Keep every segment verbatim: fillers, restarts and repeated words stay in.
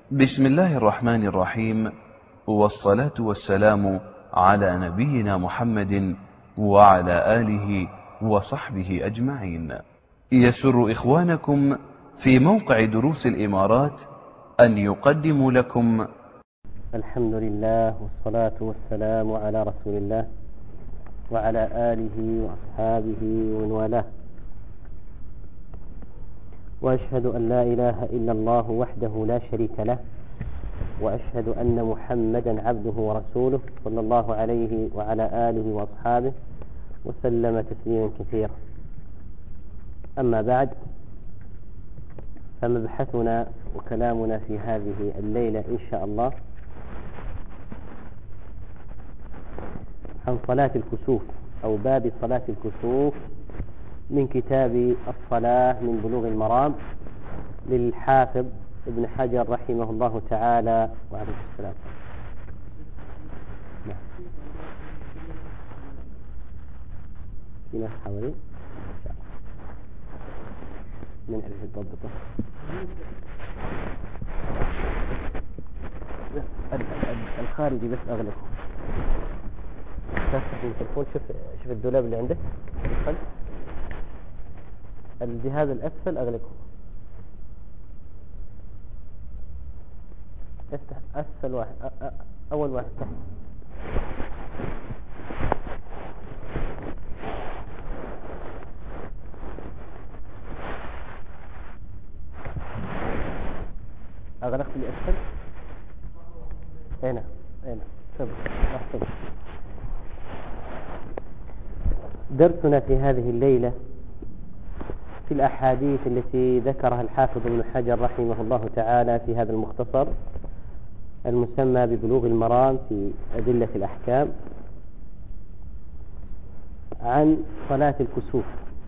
بسم الله الرحمن الرحيم، والصلاة والسلام على نبينا محمد وعلى آله وصحبه أجمعين. يسر إخوانكم في موقع دروس الإمارات أن يقدموا لكم الحمد لله والصلاة والسلام على رسول الله وعلى آله وأصحابه ومن والاه، وأشهد أن لا إله إلا الله وحده لا شريك له، وأشهد أن محمدا عبده ورسوله صلى الله عليه وعلى آله وأصحابه وسلم تسليما كثيرا. أما بعد، فمبحثنا وكلامنا في هذه الليلة إن شاء الله عن صلاة الكسوف أو باب صلاة الكسوف من كتاب الصلاة من بلوغ المرام للحافظ ابن حجر رحمه الله تعالى وعليه السلام. نعم. في ناس حوالي من ألف الضبطة الخارجي بس أغلقه. تفتح التلفون، شوف شوف الدولاب اللي عندك الخلف، الجهاز الأسفل أغلقه. افتح أسفل واحد، أول واحد تحت. أغلقت اللي أسفل. هنا هنا صبر راح صبر. درسنا في هذه الليلة في الأحاديث التي ذكرها الحافظ ابن حجر رحمه الله تعالى في هذا المختصر المسمى ببلوغ المرام في أدلة الأحكام عن صلاة الكسوف.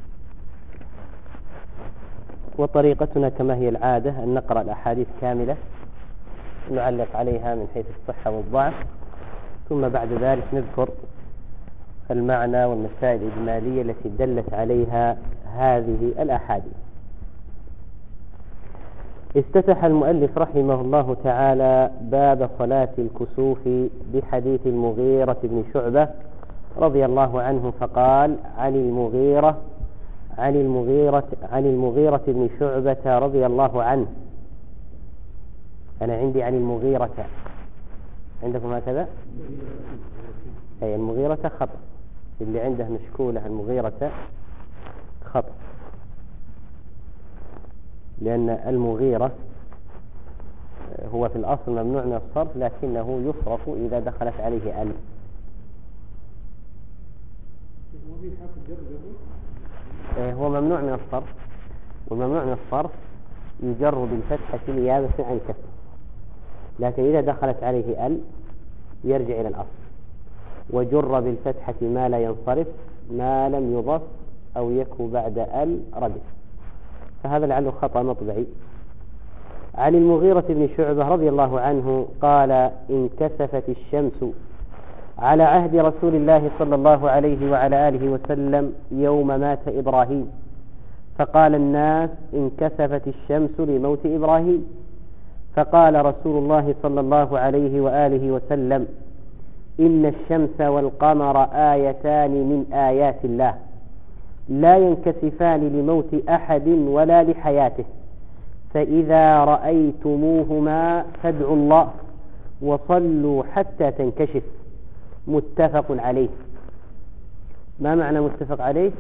وطريقتنا كما هي العادة أن نقرأ الأحاديث كاملة نعلق عليها من حيث الصحة والضعف، ثم بعد ذلك نذكر المعنى والمسائل الإجمالية التي دلت عليها هذه الأحاديث. افتتح المؤلف رحمه الله تعالى باب صلاة الكسوف بحديث المغيرة بن شعبة رضي الله عنه، فقال عن المغيرة عن المغيرة عن المغيرة بن شعبة رضي الله عنه. أنا عندي عن المغيرة، عندكم هكذا؟ أي المغيرة خطأ، اللي عنده مشكولة المغيرة خطأ، لأن المغيرة هو في الأصل ممنوع من الصرف، لكنه يصرف إذا دخلت عليه ألف. هو ممنوع من الصرف، والممنوع من الصرف يجر بالفتحة نيابة عن الكسر، لكن إذا دخلت عليه أل يرجع إلى الأصل. وجر بالفتحة ما لا ينصرف ما لم يضف أو يكو بعد ال ردف، فهذا لعله خطأ مطبعي. عن المغيرة بن شعبة رضي الله عنه قال انكسفت الشمس على عهد رسول الله صلى الله عليه وعلى آله وسلم يوم مات إبراهيم، فقال الناس انكسفت الشمس لموت إبراهيم، فقال رسول الله صلى الله عليه وآله وسلم إن الشمس والقمر آيتان من آيات الله لا ينكسفان لموت أحد ولا لحياته، فإذا رأيتموهما فادعوا الله وصلوا حتى تنكشف. متفق عليه. ما معنى متفق عليه؟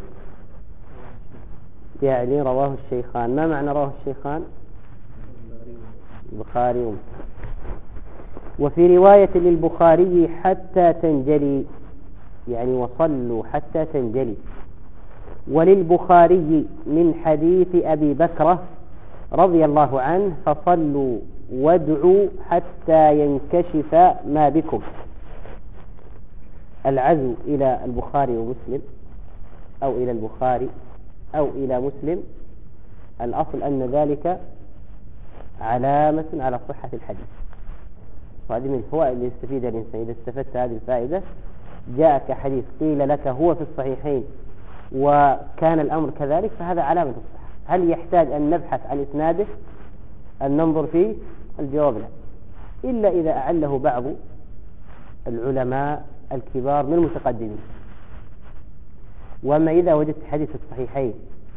يعني رواه الشيخان. ما معنى رواه الشيخان؟ البخاري ومسلم. وفي رواية للبخاري حتى تنجلي، يعني وصلوا حتى تنجلي. وللبخاري من حديث أبي بكرة رضي الله عنه فصلوا وادعوا حتى ينكشف ما بكم. العزو إلى البخاري ومسلم أو إلى البخاري أو إلى مسلم، الأصل أن ذلك علامة على صحة الحديث، وهذه من الفوائد اللي يستفيدها الإنسان. إذا استفدت هذه الفائدة جاءك حديث قيل لك هو في الصحيحين وكان الأمر كذلك، فهذا علامة الصحة. هل يحتاج أن نبحث عن إسناده، أن ننظر في الجواب لا، إلا إذا أعله بعض العلماء الكبار من المتقدمين. وأما إذا وجدت حديث الصحيحين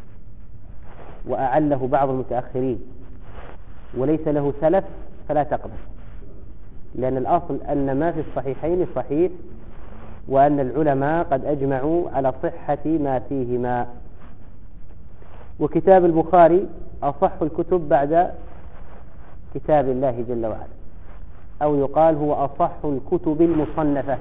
وأعله بعض المتأخرين وليس له سلف فلا تقبل، لأن الأصل أن ما في الصحيحين صحيح، وأن العلماء قد أجمعوا على صحة ما فيهما. وكتاب البخاري أصح الكتب بعد كتاب الله جل وعلا، أو يقال هو أصح الكتب المصنفة،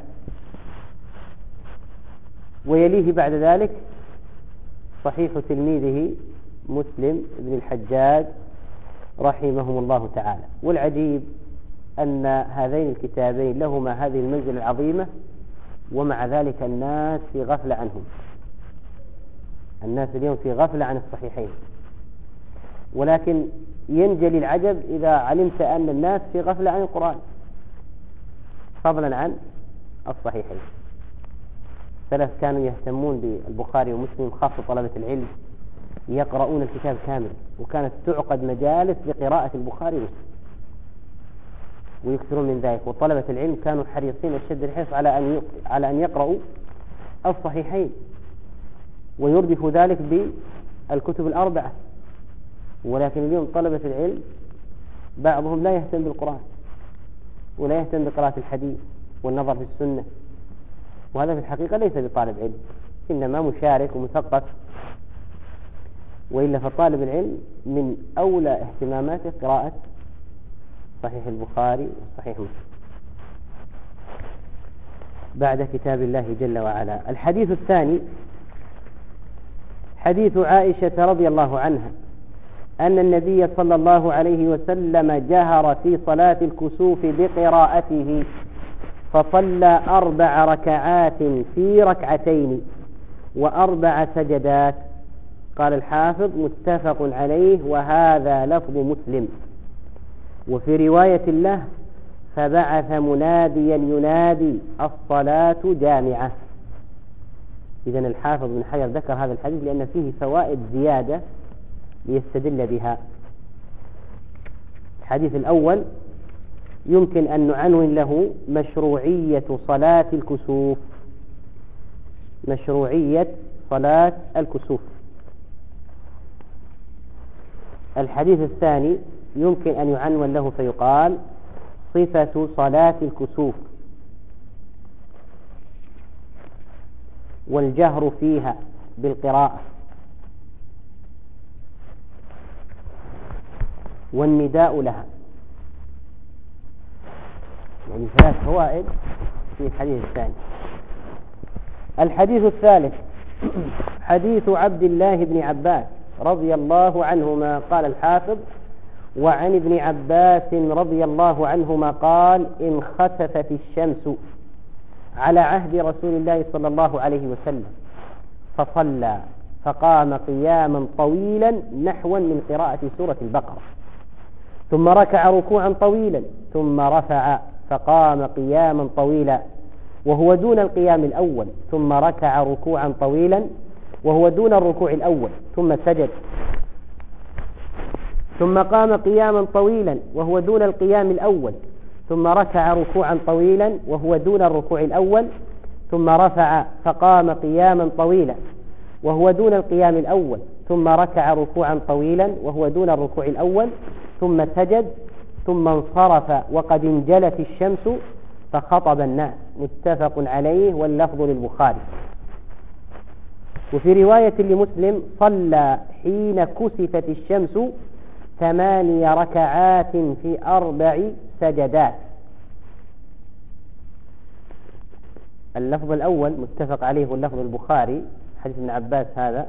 ويليه بعد ذلك صحيح تلميذه مسلم بن الحجاج رحمهم الله تعالى. والعجيب أن هذين الكتابين لهما هذه المنزلة العظيمة، ومع ذلك الناس في غفلة عنهم. الناس اليوم في غفلة عن الصحيحين، ولكن ينجلي العجب إذا علمت أن الناس في غفلة عن القرآن فضلا عن الصحيحين. ثلاث كانوا يهتمون بالبخاري ومسلم، خاصة طلبة العلم يقرؤون الكتاب كامل، وكانت تعقد مجالس لقراءة البخاري ومسلم ويكثرون من ذلك. وطلبة العلم كانوا حريصين أشد الحرص على أن على أن يقرأوا الصحيحين، ويردف ذلك بالكتب الأربعة. ولكن اليوم طلبة العلم بعضهم لا يهتم بالقرآن ولا يهتم بقراءة الحديث والنظر في السنة، وهذا في الحقيقة ليس بطالب علم، إنما مشارك ومثقف. وإلا فطالب العلم من أولى اهتماماته قراءة صحيح البخاري وصحيح مسلم بعد كتاب الله جل وعلا. الحديث الثاني حديث عائشة رضي الله عنها أن النبي صلى الله عليه وسلم جهر في صلاة الكسوف بقراءته، فصلى أربع ركعات في ركعتين وأربع سجدات. قال الحافظ متفق عليه، وهذا لفظ مسلم. وفي رواية له فبعث مناديا ينادي الصلاة جامعة. إذن الحافظ بن حجر ذكر هذا الحديث لأن فيه فوائد زيادة ليستدل بها. الحديث الأول يمكن أن نعنون له مشروعية صلاة الكسوف، مشروعية صلاة الكسوف. الحديث الثاني يمكن أن يعنون له فيقال صفة صلاة الكسوف والجهر فيها بالقراءة والنداء لها. يعني ثلاث فوائد في الحديث الثاني. الحديث الثالث حديث عبد الله بن عباس رضي الله عنهما. قال الحافظ وعن ابن عباس رضي الله عنهما قال إن خسفت الشمس على عهد رسول الله صلى الله عليه وسلم فصلى فقام قياما طويلا نحوا من قراءة سورة البقرة، ثم ركع ركوعا طويلا، ثم رفع فقام قياما طويلا وهو دون القيام الأول، ثم ركع ركوعا طويلا وهو دون الركوع الأول، ثم سجد، ثم قام قياما طويلا وهو دون القيام الأول، ثم ركع ركوعا طويلا وهو دون الركوع الأول، ثم رفع فقام قياما طويلا وهو دون القيام الأول، ثم ركع ركوعا طويلا وهو دون الركوع الأول، ثم سجد، ثم انصرف وقد انجلت الشمس فخطب الناس. متفق عليه واللفظ للبخاري. وفي رواية لمسلم صلى حين كسفت الشمس ثماني ركعات في أربع سجدات. اللفظ الأول متفق عليه واللفظ البخاري حديث ابن عباس هذا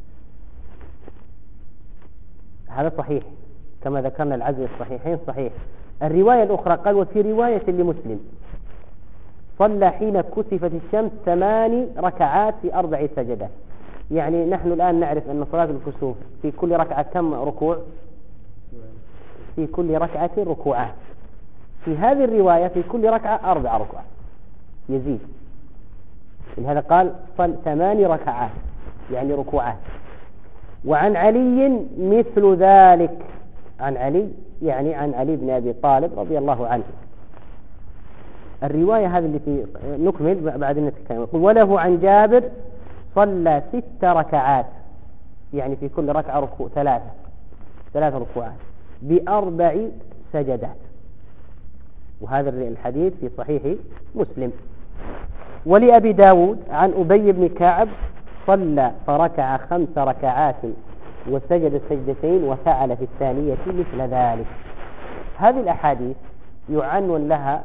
هذا صحيح كما ذكرنا العزم الصحيحين صحيح. الرواية الأخرى قال وفي رواية لمسلم صلى حين كسفت الشمس ثماني ركعات في أربع سجدات. يعني نحن الآن نعرف أن صلاة الكسوف في كل ركعة كم ركوع؟ في كل ركعة ركوعات. في هذه الرواية في كل ركعة أربع ركوعات يزيد. لهذا قال صل ثماني ركعات يعني ركوعات. وعن علي مثل ذلك عن علي يعني عن علي بن أبي طالب رضي الله عنه. الرواية هذه التي نكمل بعد نتكلم. وله عن جابر صلى ست ركعات، يعني في كل ركعة ركوع ثلاثة ثلاث ركوعات بأربع سجدات، وهذا الحديث في صحيح مسلم. ولأبي داود عن أبي بن كعب صلى فركع خمس ركعات وسجد سجدتين وفعل في الثانية مثل ذلك. هذه الأحاديث يعنون لها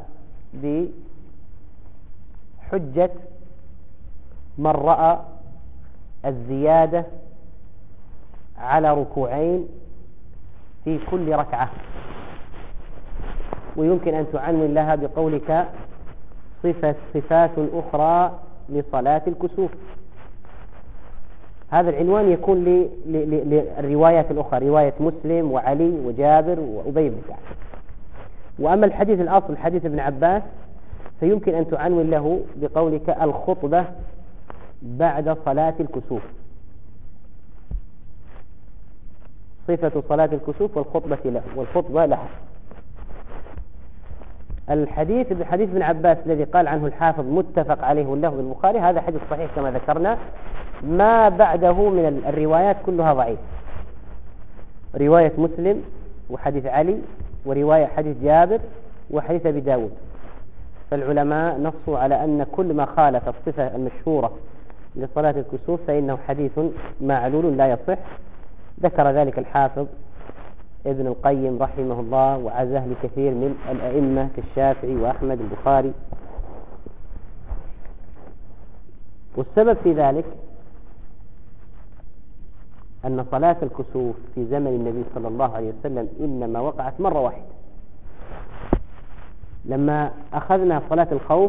بحجة من رأى الزيادة على ركوعين في كل ركعة، ويمكن أن تعنون لها بقولك صفة صفات أخرى لصلاة الكسوف. هذا العنوان يكون للروايات الأخرى، رواية مسلم وعلي وجابر وأبي بن كعب. وأما الحديث الأصل حديث ابن عباس فيمكن أن تعنون له بقولك الخطبة بعد صلاة الكسوف، صفة صلاة الكسوف والخطبة له والخطبة لها. الحديث بحديث ابن عباس الذي قال عنه الحافظ متفق عليه اللفظ البخاري، هذا حديث صحيح كما ذكرنا، ما بعده من الروايات كلها ضعيف، رواية مسلم وحديث علي ورواية حديث جابر وحديث أبي داود. فالعلماء نصوا على أن كل ما خالف الصفة المشهورة لصلاة الكسوف فإنه حديث معلول لا يصح. ذكر ذلك الحافظ ابن القيم رحمه الله وعزاه لكثير من الأئمة كالشافعي وأحمد البخاري. والسبب في ذلك أن صلاة الكسوف في زمن النبي صلى الله عليه وسلم إنما وقعت مرة واحدة. لما أخذنا صلاة الخوف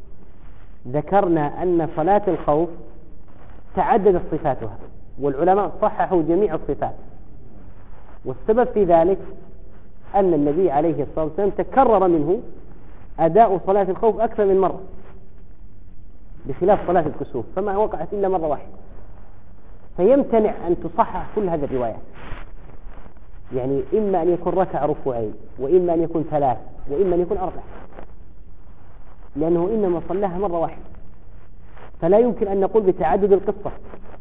ذكرنا أن صلاة الخوف تعددت صفاتها، والعلماء صححوا جميع الصفات، والسبب في ذلك أن النبي عليه الصلاة والسلام تكرر منه أداء صلاة الخوف أكثر من مرة بخلاف صلاة الكسوف فما وقعت إلا مرة واحدة، فيمتنع أن تصحح كل هذه الروايات. يعني إما أن يكون ركع ركوعين وإما أن يكون ثلاث وإما أن يكون أربع، لأنه إنما صلاها مرة واحدة، فلا يمكن أن نقول بتعدد القصة.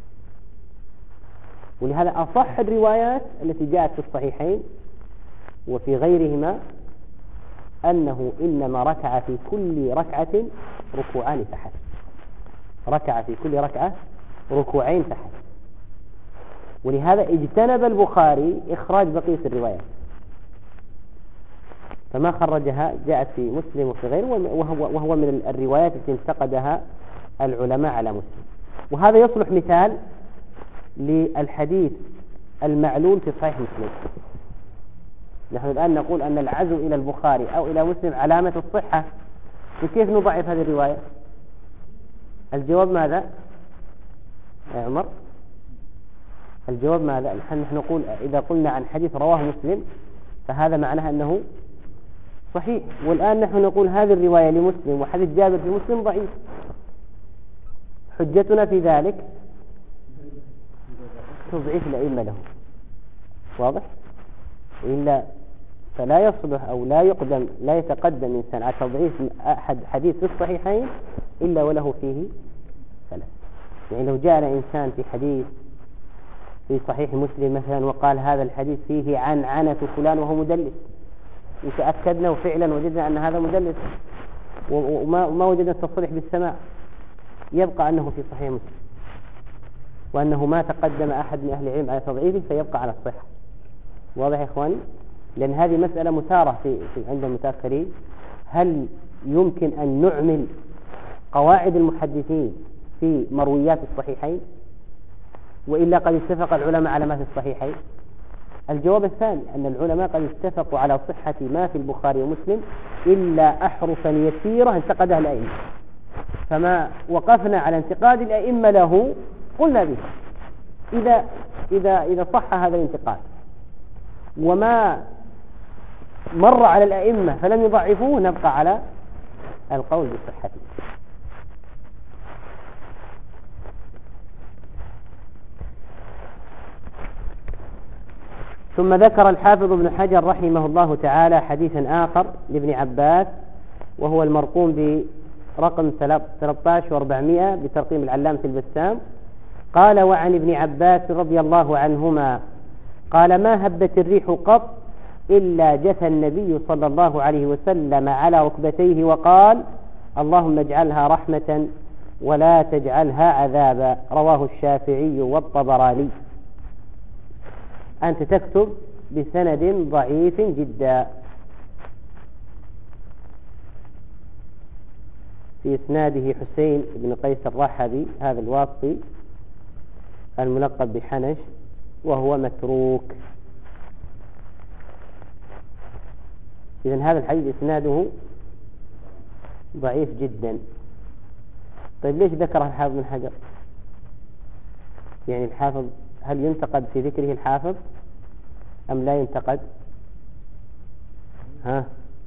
ولهذا أصح الروايات التي جاءت في الصحيحين وفي غيرهما أنه إنما ركع في كل ركعة ركوعان فحسب، ركع في كل ركعة ركوعين فحسب. ولهذا اجتنب البخاري إخراج بقية الروايات، فما خرجها، جاءت في مسلم وفي غيره، وهو, وهو من الروايات التي انتقدها العلماء على مسلم. وهذا يصلح مثال للحديث المعلول في صحيح مسلم. نحن الآن نقول أن العزو إلى البخاري أو إلى مسلم علامة الصحة، فكيف نضعف هذه الرواية؟ الجواب ماذا يا عمر؟ الجواب ماذا؟ نحن نقول إذا قلنا عن حديث رواه مسلم فهذا معناه أنه صحيح، والآن نحن نقول هذه الرواية لمسلم وحديث جابر في مسلم ضعيف. حجتنا في ذلك تضعيف الأئمة له، واضح؟ إلا فلا يصلح أو لا يقدم لا يتقدم إنسان على تضعيف أحد حديث في الصحيحين إلا وله فيه سلف. يعني لو جاء إنسان في حديث في صحيح مسلم مثلا وقال هذا الحديث فيه عن عنة فلان وهو مدلس، وتأكدنا وفعلا وجدنا أن هذا مدلس وما ما وجدنا التصريح بالسماع، يبقى أنه في صحيح مسلم وأنه ما تقدم أحد من أهل العلم على تضعيفه فيبقى على الصحة. واضح يا إخواني؟ لأن هذه مسألة مثارة في, في عند المتأخرين، هل يمكن أن نعمل قواعد المحدثين في مرويات الصحيحين وإلا قد اتفق العلماء على ما في الصحيحين؟ الجواب الثاني أن العلماء قد اتفقوا على صحة ما في البخاري ومسلم إلا أحرفا يسيرة انتقدها الأئمة، فما وقفنا على انتقاد الأئمة له قلنا به إذا, إذا, إذا صح هذا الانتقاد، وما مر على الأئمة فلم يضعفوه نبقى على القول بصحته. ثم ذكر الحافظ ابن حجر رحمه الله تعالى حديثا آخر لابن عباس، وهو المرقوم برقم ثلاثة عشر وأربعمائة بترقيم العلامة البسام. قال: وعن ابن عباس رضي الله عنهما قال: ما هبت الريح قط إلا جثى النبي صلى الله عليه وسلم على ركبتيه وقال: اللهم اجعلها رحمة ولا تجعلها عذابا. رواه الشافعي والطبراني. أنت تكتب بسند ضعيف جدا، في إسناده حسين بن قيس الرحبي، هذا الواسطي الملقب بحنش، وهو متروك. إذن هذا الحديث إسناده ضعيف جدا. طيب ليش ذكره الحافظ بن حجر؟ يعني الحافظ هل ينتقد في ذكره الحافظ أم لا ينتقد؟ ها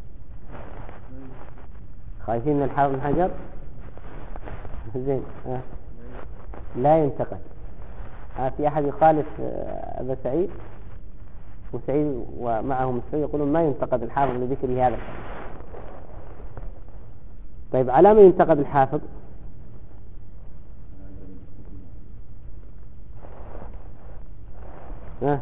خايفين من الحافظ بن حجر؟ زين. ها. لا ينتقد. ها في أحد يخالف أبا سعيد وسعيد ومعه مسعود يقولون ما ينتقد الحافظ لذكره هذا. طيب على ما ينتقد الحافظ؟ ها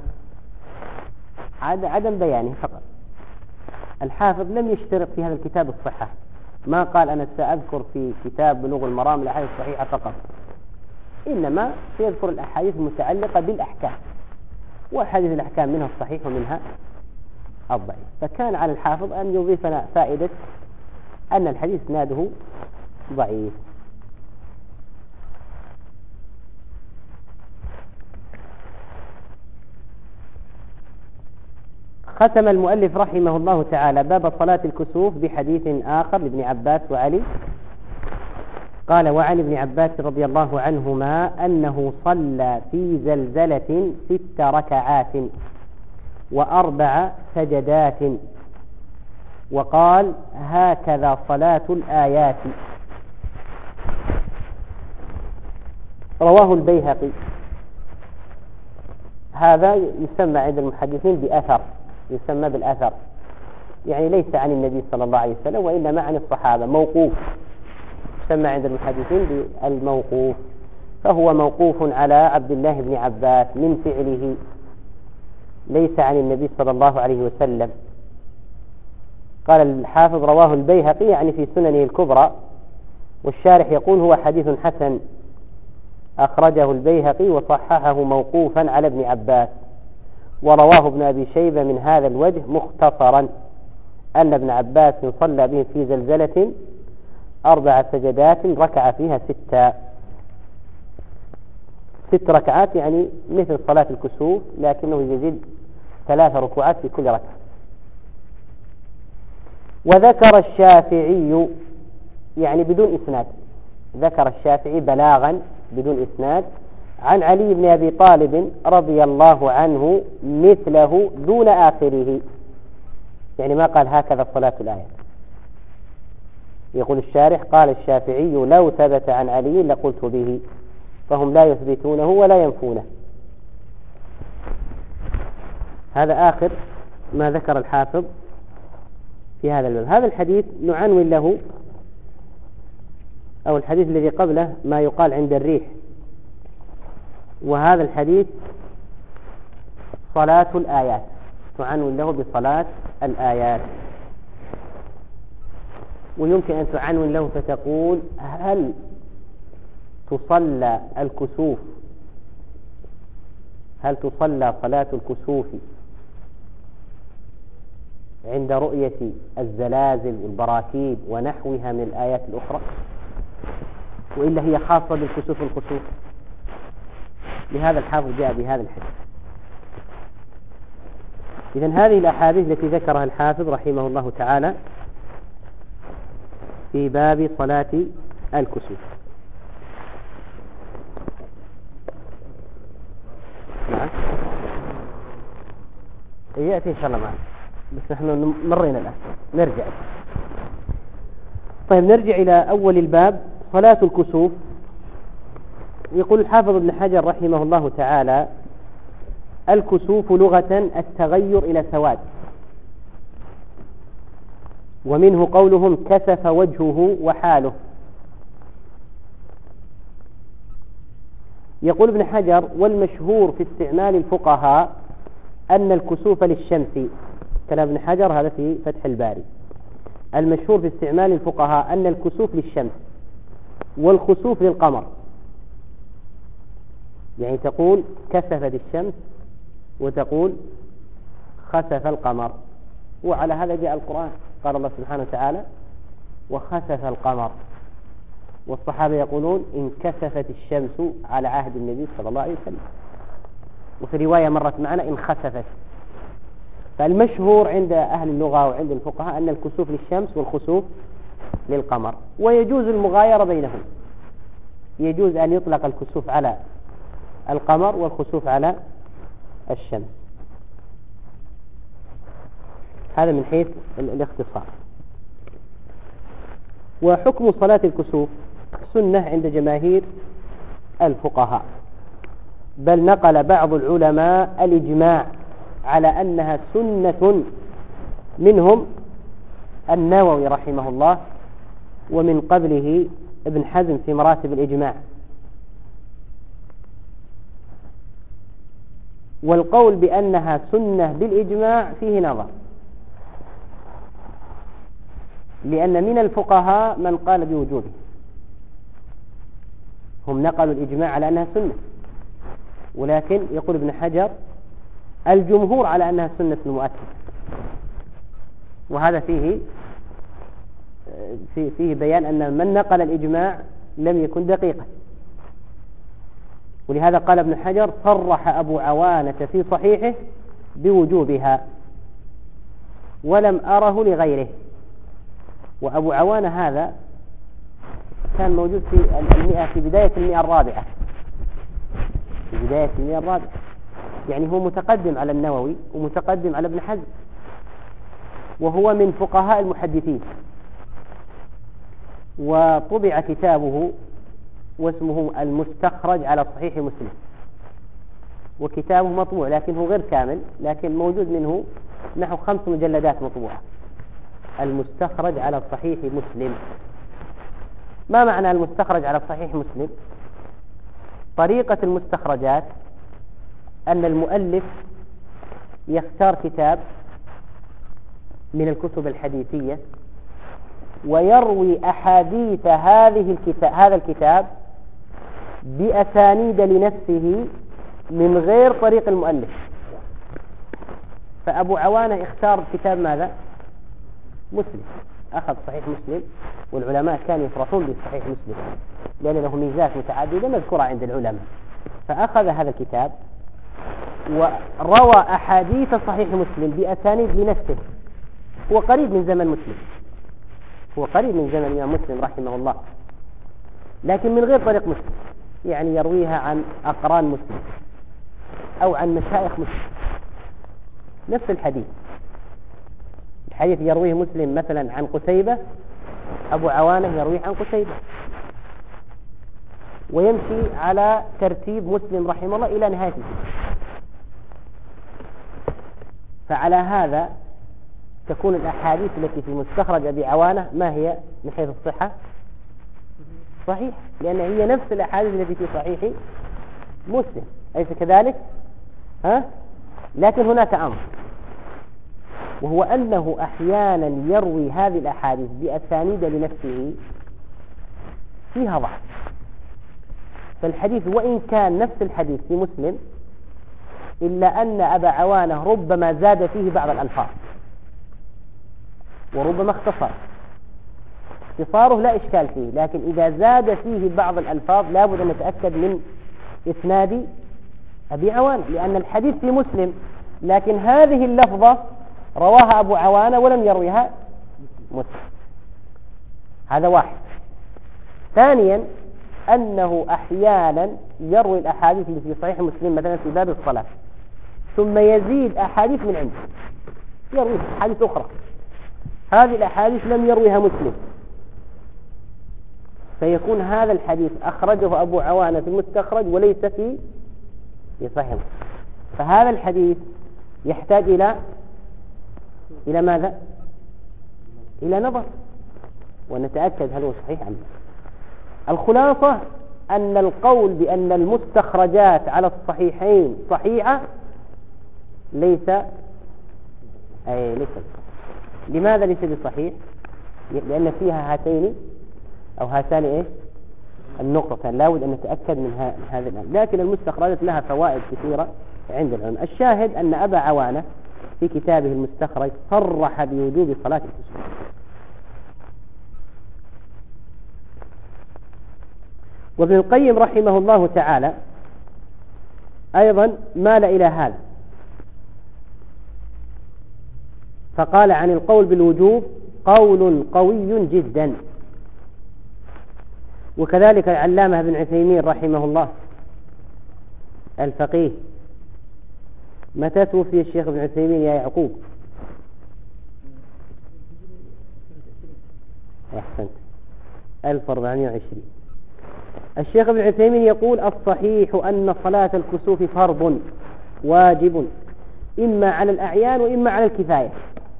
عدم بيانه فقط. الحافظ لم يشترط في هذا الكتاب الصحة، ما قال أنا سأذكر في كتاب بلوغ المرام الأحاديث الصحيحة فقط، إنما سيذكر الأحاديث المتعلقة بالأحكام، وأحاديث الأحكام منها الصحيح ومنها الضعيف. فكان على الحافظ أن يضيفنا فائدة أن الحديث اسناده ضعيف. ختم المؤلف رحمه الله تعالى باب صلاة الكسوف بحديث آخر لابن عباس وعلي. قال: وعن ابن عباس رضي الله عنهما أنه صلى في زلزلة ست ركعات وأربع سجدات وقال: هكذا صلاة الآيات. رواه البيهقي. هذا يسمى عند المحدثين بأثر، يسمى بالأثر، يعني ليس عن النبي صلى الله عليه وسلم وإنما عن الصحابة، موقوف، يسمى عند المحدثين بالموقوف. فهو موقوف على عبد الله بن عباس من فعله، ليس عن النبي صلى الله عليه وسلم. قال الحافظ: رواه البيهقي، يعني في سننه الكبرى، والشارح يقول هو حديث حسن أخرجه البيهقي وصححه موقوفا على ابن عباس. ورواه ابن أبي شيبة من هذا الوجه مختصرا أن ابن عباس صلى به في زلزلة أربع سجدات ركع فيها ستة، ست ركعات، يعني مثل صلاة الكسوف، لكنه يزيد ثلاث ركوعات في كل ركعة. وذكر الشافعي، يعني بدون إسناد، ذكر الشافعي بلاغا بدون إسناد عن علي بن أبي طالب رضي الله عنه مثله دون آخره، يعني ما قال هكذا صلاة الآية. يقول الشارح: قال الشافعي: لو ثبت عن علي لقلت به. فهم لا يثبتونه ولا ينفونه. هذا آخر ما ذكر الحافظ في هذا الباب. هذا الحديث نعنون له، أو الحديث الذي قبله، ما يقال عند الريح، وهذا الحديث صلاة الآيات، تعنون له بصلاة الآيات. ويمكن أن تعنون له فتقول: هل تصلى الكسوف هل تصلى صلاة الكسوف عند رؤية الزلازل والبراكين ونحوها من الآيات الأخرى، وإلا هي خاصة بالكسوف والخسوف؟ لهذا الحافظ جاء بهذا الحديث. إذن هذه الأحاديث التي ذكرها الحافظ رحمه الله تعالى في باب صلاة الكسوف. نعم، يأتي إن شاء الله معنا، بس نحن مرينا الآن، نرجع. طيب نرجع إلى أول الباب، صلاة الكسوف. يقول الحافظ ابن حجر رحمه الله تعالى: الكسوف لغة التغير إلى سواد، ومنه قولهم كسف وجهه وحاله. يقول ابن حجر: والمشهور في استعمال الفقهاء أن الكسوف للشمس. كلام ابن حجر هذا في فتح الباري. المشهور في استعمال الفقهاء أن الكسوف للشمس والخسوف للقمر، يعني تقول كسفت الشمس وتقول خسف القمر، وعلى هذا جاء القرآن. قال الله سبحانه وتعالى: وخسف القمر، والصحابة يقولون انكسفت الشمس على عهد النبي صلى الله عليه وسلم، وفي رواية مرت معنا انخسفت. فالمشهور عند أهل اللغة وعند الفقهاء أن الكسوف للشمس والخسوف للقمر، ويجوز المغايرة بينهم، يجوز أن يطلق الكسوف على القمر والخسوف على الشمس. هذا من حيث الاختصار. وحكم صلاة الكسوف سنة عند جماهير الفقهاء، بل نقل بعض العلماء الإجماع على أنها سنة، منهم النووي رحمه الله، ومن قبله ابن حزم في مراتب الإجماع. والقول بأنها سنة بالإجماع فيه نظر، لأن من الفقهاء من قال بوجوبه، هم نقلوا الإجماع على أنها سنة، ولكن يقول ابن حجر الجمهور على أنها سنة مؤكدة. وهذا فيه فيه بيان أن من نقل الإجماع لم يكن دقيقا، ولهذا قال ابن حجر: صرح أبو عوانة في صحيحه بوجوبها ولم أره لغيره. وأبو عوانة هذا كان موجود في المئة في بداية المئة الرابعة في بداية المئة الرابعة يعني هو متقدم على النووي ومتقدم على ابن حزم، وهو من فقهاء المحدثين. وطبع كتابه واسمه المستخرج على صحيح مسلم، وكتابه مطبوع لكنه غير كامل، لكن موجود منه نحو خمس مجلدات مطبوعة. المستخرج على صحيح مسلم. ما معنى المستخرج على صحيح مسلم؟ طريقة المستخرجات أن المؤلف يختار كتاب من الكتب الحديثية ويروي أحاديث هذه الكتاب هذا الكتاب بأسانيد لنفسه من غير طريق المؤلف. فأبو عوانة اختار كتاب ماذا؟ مسلم. أخذ صحيح مسلم، والعلماء كانوا يفرحون بصحيح مسلم لأن له ميزات متعددة مذكورة عند العلماء. فأخذ هذا الكتاب وروى أحاديث صحيح مسلم بأسانيد لنفسه. هو قريب من زمن مسلم، هو قريب من زمن الإمام مسلم رحمه الله، لكن من غير طريق مسلم، يعني يرويها عن أقران مسلم أو عن مشايخ مسلم. نفس الحديث الحديث يرويه مسلم مثلا عن قتيبة، أبو عوانة يرويه عن قتيبة، ويمشي على ترتيب مسلم رحمه الله إلى نهايته. فعلى هذا تكون الأحاديث التي في مستخرج أبي عوانة ما هي من حيث الصحة؟ صحيح، لأن هي نفس الأحاديث التي في صحيح مسلم، أليس كذلك؟ ها؟ لكن هناك أمر، وهو أنه أحيانا يروي هذه الأحاديث بأسانيد لنفسه فيها ضعف. فالحديث وإن كان نفس الحديث في مسلم إلا أن أبا عوانة ربما زاد فيه بعض الألفاظ وربما اختصر. اختصاره لا إشكال فيه، لكن إذا زاد فيه بعض الألفاظ لابد أن نتأكد من إسناد أبي عوانة، لأن الحديث في مسلم لكن هذه اللفظة رواها أبو عوانة ولم يرويها مسلم. هذا واحد. ثانيا أنه أحيانا يروي الأحاديث اللي في صحيح مسلم مثلا في باب الصلاة ثم يزيد أحاديث من عنده، يروي أحاديث أخرى هذه الأحاديث لم يرويها مسلم، فيكون هذا الحديث أخرجه أبو عوانة في المستخرج وليس في صحيح مسلم. فهذا الحديث يحتاج إلى إلى ماذا؟ إلى نظر ونتأكد هل هو صحيح أم لا. الخلاصة أن القول بأن المستخرجات على الصحيحين صحيحة ليس أي ليس لماذا ليس بصحيح؟ لأن فيها هاتين أو هاتان إيه؟ النقطة لا بد أن نتأكد من هذا الأمر. لكن المستخرجات لها فوائد كثيرة عند العلماء. الشاهد أن أبا عوانة في كتابه المستخرج صرح بوجوب صلاة الكسوف. وابن القيم رحمه الله تعالى أيضا مال إلى هذا فقال عن القول بالوجوب قول قوي جدا. وكذلك العلامة ابن عثيمين رحمه الله الفقيه. متى توفي الشيخ ابن عثيمين يا يعقوب؟ أحسنت ألف وأربعمائة وعشرين. الشيخ ابن عثيمين يقول الصحيح أن صلاة الكسوف فرض واجب إما على الأعيان وإما على الكفاية،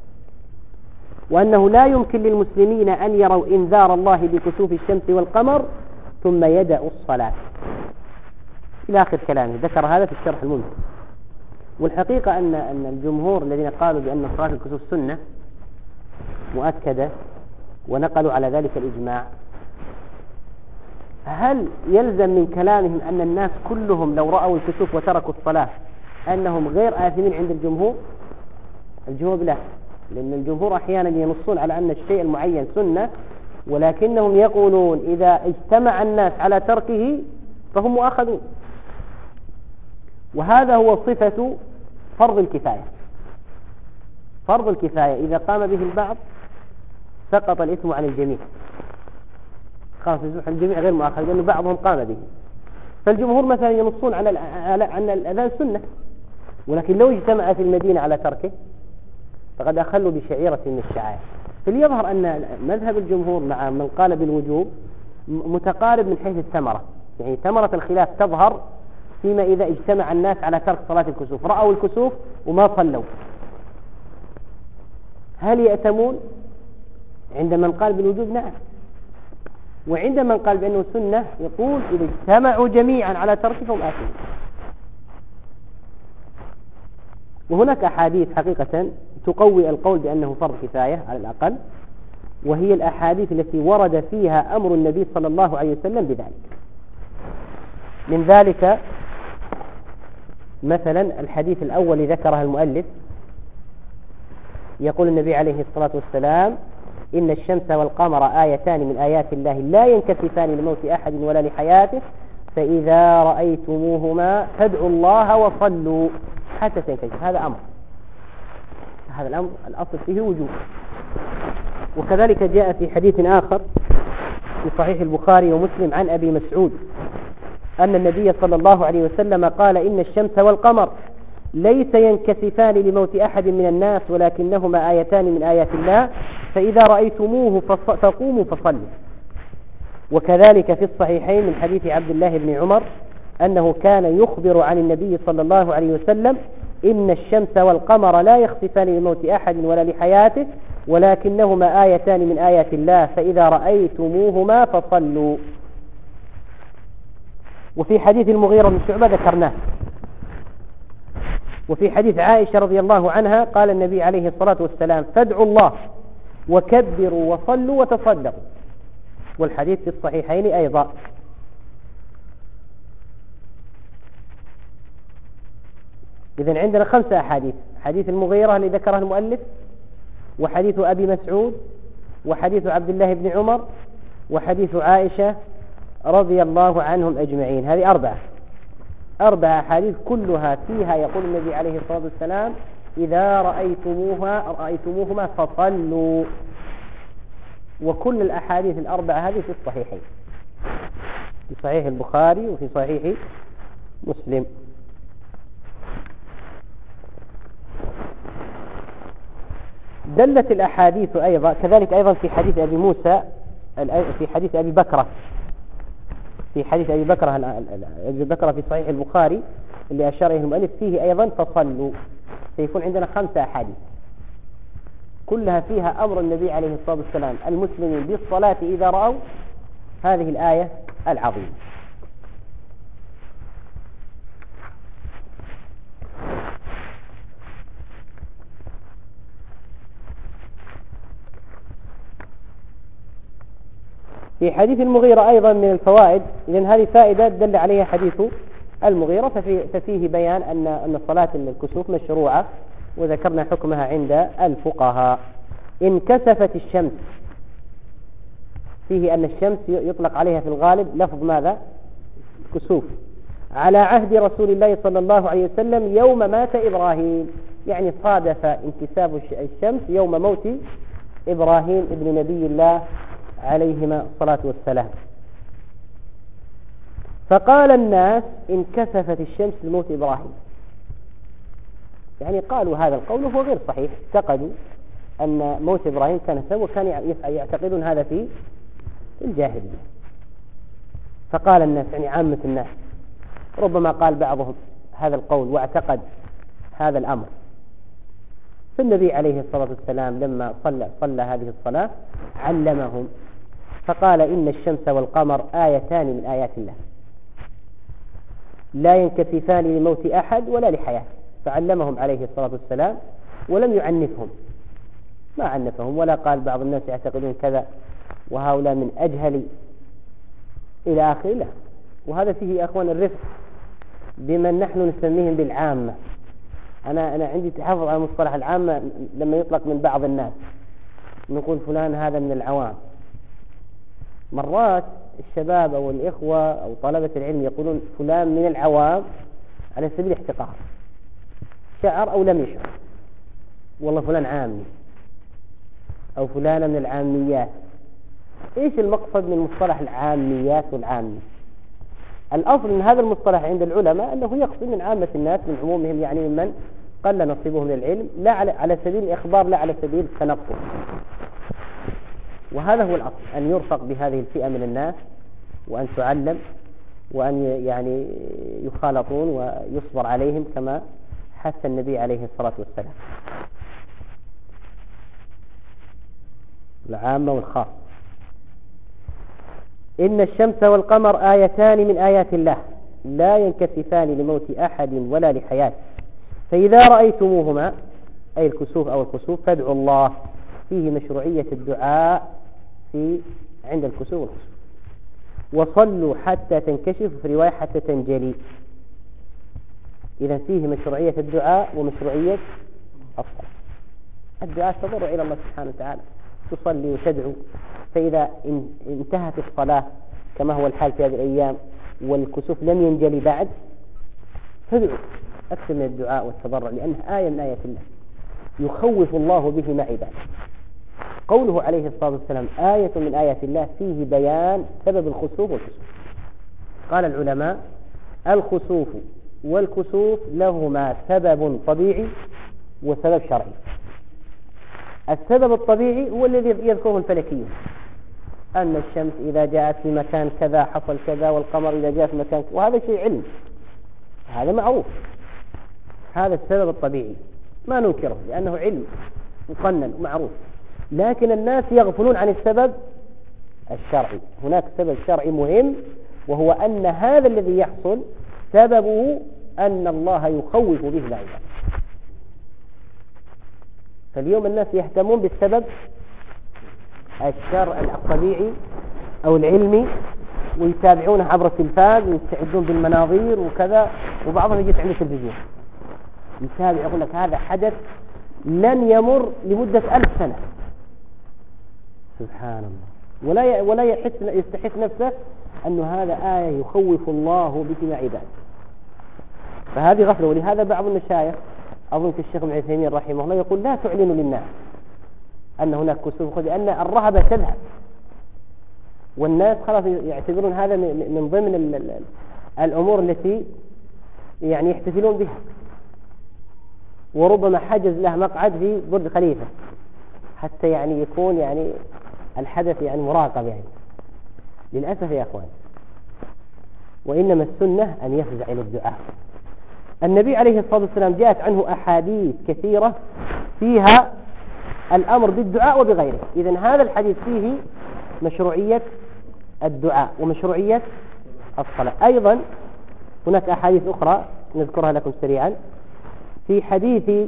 وأنه لا يمكن للمسلمين أن يروا إنذار الله بكسوف الشمس والقمر ثم يدعوا الصلاة إلى آخر كلامه. ذكر هذا في الشرح الممتع. والحقيقة أن أن الجمهور الذين قالوا بأن صلاة الكسوف سنة مؤكدة ونقلوا على ذلك الإجماع، هل يلزم من كلامهم أن الناس كلهم لو رأوا الكسوف وتركوا الصلاة أنهم غير آثمين عند الجمهور؟ الجواب لا، لأن الجمهور أحيانا ينصون على أن الشيء المعين سنة ولكنهم يقولون إذا اجتمع الناس على تركه فهم مؤاخذون. وهذا هو صفة فرض الكفاية. فرض الكفاية إذا قام به البعض سقط الإثم عن الجميع، خاصة الجميع غير مؤاخذ لأن بعضهم قام به. فالجمهور مثلا ينصون على أن الأذان سنة، ولكن لو اجتمع في المدينة على تركه فقد أخلوا بشعيرة من الشعائر. فليظهر أن مذهب الجمهور مع من قال بالوجوب متقارب من حيث الثمرة، يعني ثمرة الخلاف تظهر فيما إذا اجتمع الناس على ترك صلاة الكسوف، رأوا الكسوف وما صلوا، هل يأتمون؟ عند من قال بالوجوب نعم، وعند من قال بأنه سنة يقول إذا اجتمعوا جميعا على تركه فهم آثمون. وهناك أحاديث حقيقة تقوي القول بأنه فرض كفاية على الأقل، وهي الأحاديث التي ورد فيها أمر النبي صلى الله عليه وسلم بذلك. من ذلك مثلا الحديث الأول ذكره المؤلف، يقول النبي عليه الصلاة والسلام إن الشمس والقمر آيتان من آيات الله لا ينكسفان لموت أحد ولا لحياته فإذا رأيتموهما فادعوا الله وصلوا حتى تنكسف. هذا أمر، هذا الأمر الأصل فيه وجوب. وكذلك جاء في حديث آخر في صحيح البخاري ومسلم عن أبي مسعود أن النبي صلى الله عليه وسلم قال إن الشمس والقمر ليس ينكسفان لموت أحد من الناس ولكنهما آيتان من آيات الله فإذا رأيتموه فقوموا فصلوا. وكذلك في الصحيحين من حديث عبد الله بن عمر أنه كان يخبر عن النبي صلى الله عليه وسلم إن الشمس والقمر لا يخسفان لموت أحد ولا لحياته ولكنهما آيتان من آيات الله فإذا رأيتموهما فصلوا. وفي حديث المغيرة بن شعبة ذكرناه. وفي حديث عائشة رضي الله عنها قال النبي عليه الصلاة والسلام فادعوا الله وكبروا وصلوا وتصدقوا. والحديث في الصحيحين أيضا. إذن عندنا خمسة أحاديث: حديث المغيرة اللي ذكره المؤلف، وحديث أبي مسعود، وحديث عبد الله بن عمر، وحديث عائشة رضي الله عنهم أجمعين. هذه أربعة أربعة أحاديث كلها فيها يقول النبي عليه الصلاة والسلام إذا رأيتموها رأيتموهما فصلوا. وكل الأحاديث الأربعة هذه في الصحيحين، في صحيح البخاري وفي صحيح مسلم. دلت الأحاديث أيضا كذلك أيضا في حديث أبي موسى، في حديث أبي بكرة في حديث أبي بكر أبي بكر في صحيح البخاري اللي أشار إليه المؤلف فيه أيضا فصلوا، سيكون عندنا خمسة أحاديث كلها فيها أمر النبي عليه الصلاة والسلام المسلمين بالصلاة إذا رأوا هذه الآية العظيمة. في حديث المغيرة أيضا من الفوائد، إذن هذه فائدة دل عليها حديث المغيرة، ففي ففيه بيان أن أن صلاة الكسوف مشروعة، وذكرنا حكمها عند الفقهاء. انكسفت الشمس، فيه أن الشمس يطلق عليها في الغالب لفظ ماذا؟ كسوف، على عهد رسول الله صلى الله عليه وسلم يوم مات إبراهيم، يعني صادف انكساف الشمس يوم موت إبراهيم ابن نبي الله عليهما الصلاة والسلام. فقال الناس انكسفت الشمس لموت إبراهيم، يعني قالوا هذا القول وهو غير صحيح، اعتقدوا أن موت إبراهيم كان سبب، وكان يعتقدون هذا في الجاهلية. فقال الناس، يعني عامة الناس، ربما قال بعضهم هذا القول واعتقد هذا الأمر. فالنبي عليه الصلاة والسلام لما صلى, صلى هذه الصلاة علمهم، فقال إن الشمس والقمر آيتان من آيات الله لا ينكسفان لموت أحد ولا لحياة، فعلمهم عليه الصلاة والسلام ولم يعنفهم، ما عنفهم ولا قال بعض الناس يعتقدون كذا وهؤلاء من أجهل إلى آخره، لا. وهذا فيه يا أخوان الرفق بمن نحن نسميهم بالعامة. أنا أنا عندي تحفظ على مصطلح العامة لما يطلق من بعض الناس، نقول فلان هذا من العوام. مرات الشباب أو الإخوة أو طلبة العلم يقولون فلان من العوام على سبيل الاحتقار، شعر أو لم يشعر، والله فلان عامي أو فلانة من العاميات. إيش المقصد من مصطلح العاميات والعامي؟ الأصل من هذا المصطلح عند العلماء أنه يقصد من عامة الناس، من عمومهم، يعني ممن قل نصيبه من العلم، لا على سبيل الإخبار لا على سبيل التنقل. وهذا هو الأصل، أن يرفق بهذه الفئة من الناس وأن تعلم وأن يعني يخالطون ويصبر عليهم كما حث النبي عليه الصلاة والسلام. العامة والخاص. إن الشمس والقمر آيتان من آيات الله لا ينكسفان لموت أحد ولا لحياة، فإذا رأيتموهما أي الكسوف أو الخسوف فادعوا الله. فيه مشروعية الدعاء في عند الكسوف والخسوف. وصلوا حتى تنكشف، في رواية حتى تنجلي. إذا فيه مشروعية الدعاء ومشروعية الصلاة. الدعاء تضرع إلى الله سبحانه وتعالى، تصلي وتدعو، فإذا انتهت الصلاة كما هو الحال في هذه الأيام والكسوف لم ينجلي بعد، فادعوا أكثر من الدعاء والتضرع، لأنها آية من آيات الله يخوف الله به مع عباده. قوله عليه الصلاة والسلام آية من آيات الله فيه بيان سبب الخسوف والكسوف. قال العلماء الخسوف والكسوف لهما سبب طبيعي وسبب شرعي. السبب الطبيعي هو الذي يذكره الفلكيون، أن الشمس إذا جاءت في مكان كذا حصل كذا، والقمر إذا جاء في مكان كذا، وهذا شيء علم، هذا معروف، هذا السبب الطبيعي ما ننكره لأنه علم مقنن ومعروف. لكن الناس يغفلون عن السبب الشرعي. هناك سبب شرعي مهم، وهو أن هذا الذي يحصل سببه أن الله يخوف به العباد. فاليوم الناس يهتمون بالسبب الشرع الطبيعي أو العلمي، ويتابعونه عبر التلفاز ويستعدون بالمناظير وكذا، وبعضهم يجلس عند التلفزيون يتابع يقول لك هذا حدث لن يمر لمدة ألف سنة، سبحان الله، ولا ولا يحس يستحس نفسه أنه هذا آية يخوف الله بها عباده. فهذه غفلة. ولهذا بعض المشايخ أظن كالشيخ ابن عثيمين رحمه الله يقول لا تعلنوا للناس أن هناك كسوف، لأن الرهبة تذهب، والناس خلاص يعتبرون هذا من ضمن الأمور التي يعني يحتفلون بها، وربما حجز له مقعد في برج خليفة حتى يعني يكون يعني الحدث يعني مراقب. يعني للأسف يا أخوان وإنما السنة أن يفزع إلى الدعاء. النبي عليه الصلاة والسلام جاءت عنه أحاديث كثيرة فيها الأمر بالدعاء وبغيره. إذن هذا الحديث فيه مشروعية الدعاء ومشروعية الصلاة. أيضا هناك أحاديث أخرى نذكرها لكم سريعا. في حديث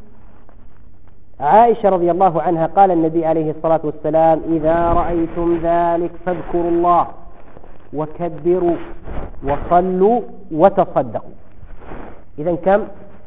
عائشة رضي الله عنها قال النبي عليه الصلاة والسلام: إذا رأيتم ذلك فاذكروا الله وكبروا وصلوا وتصدقوا. إذن كم؟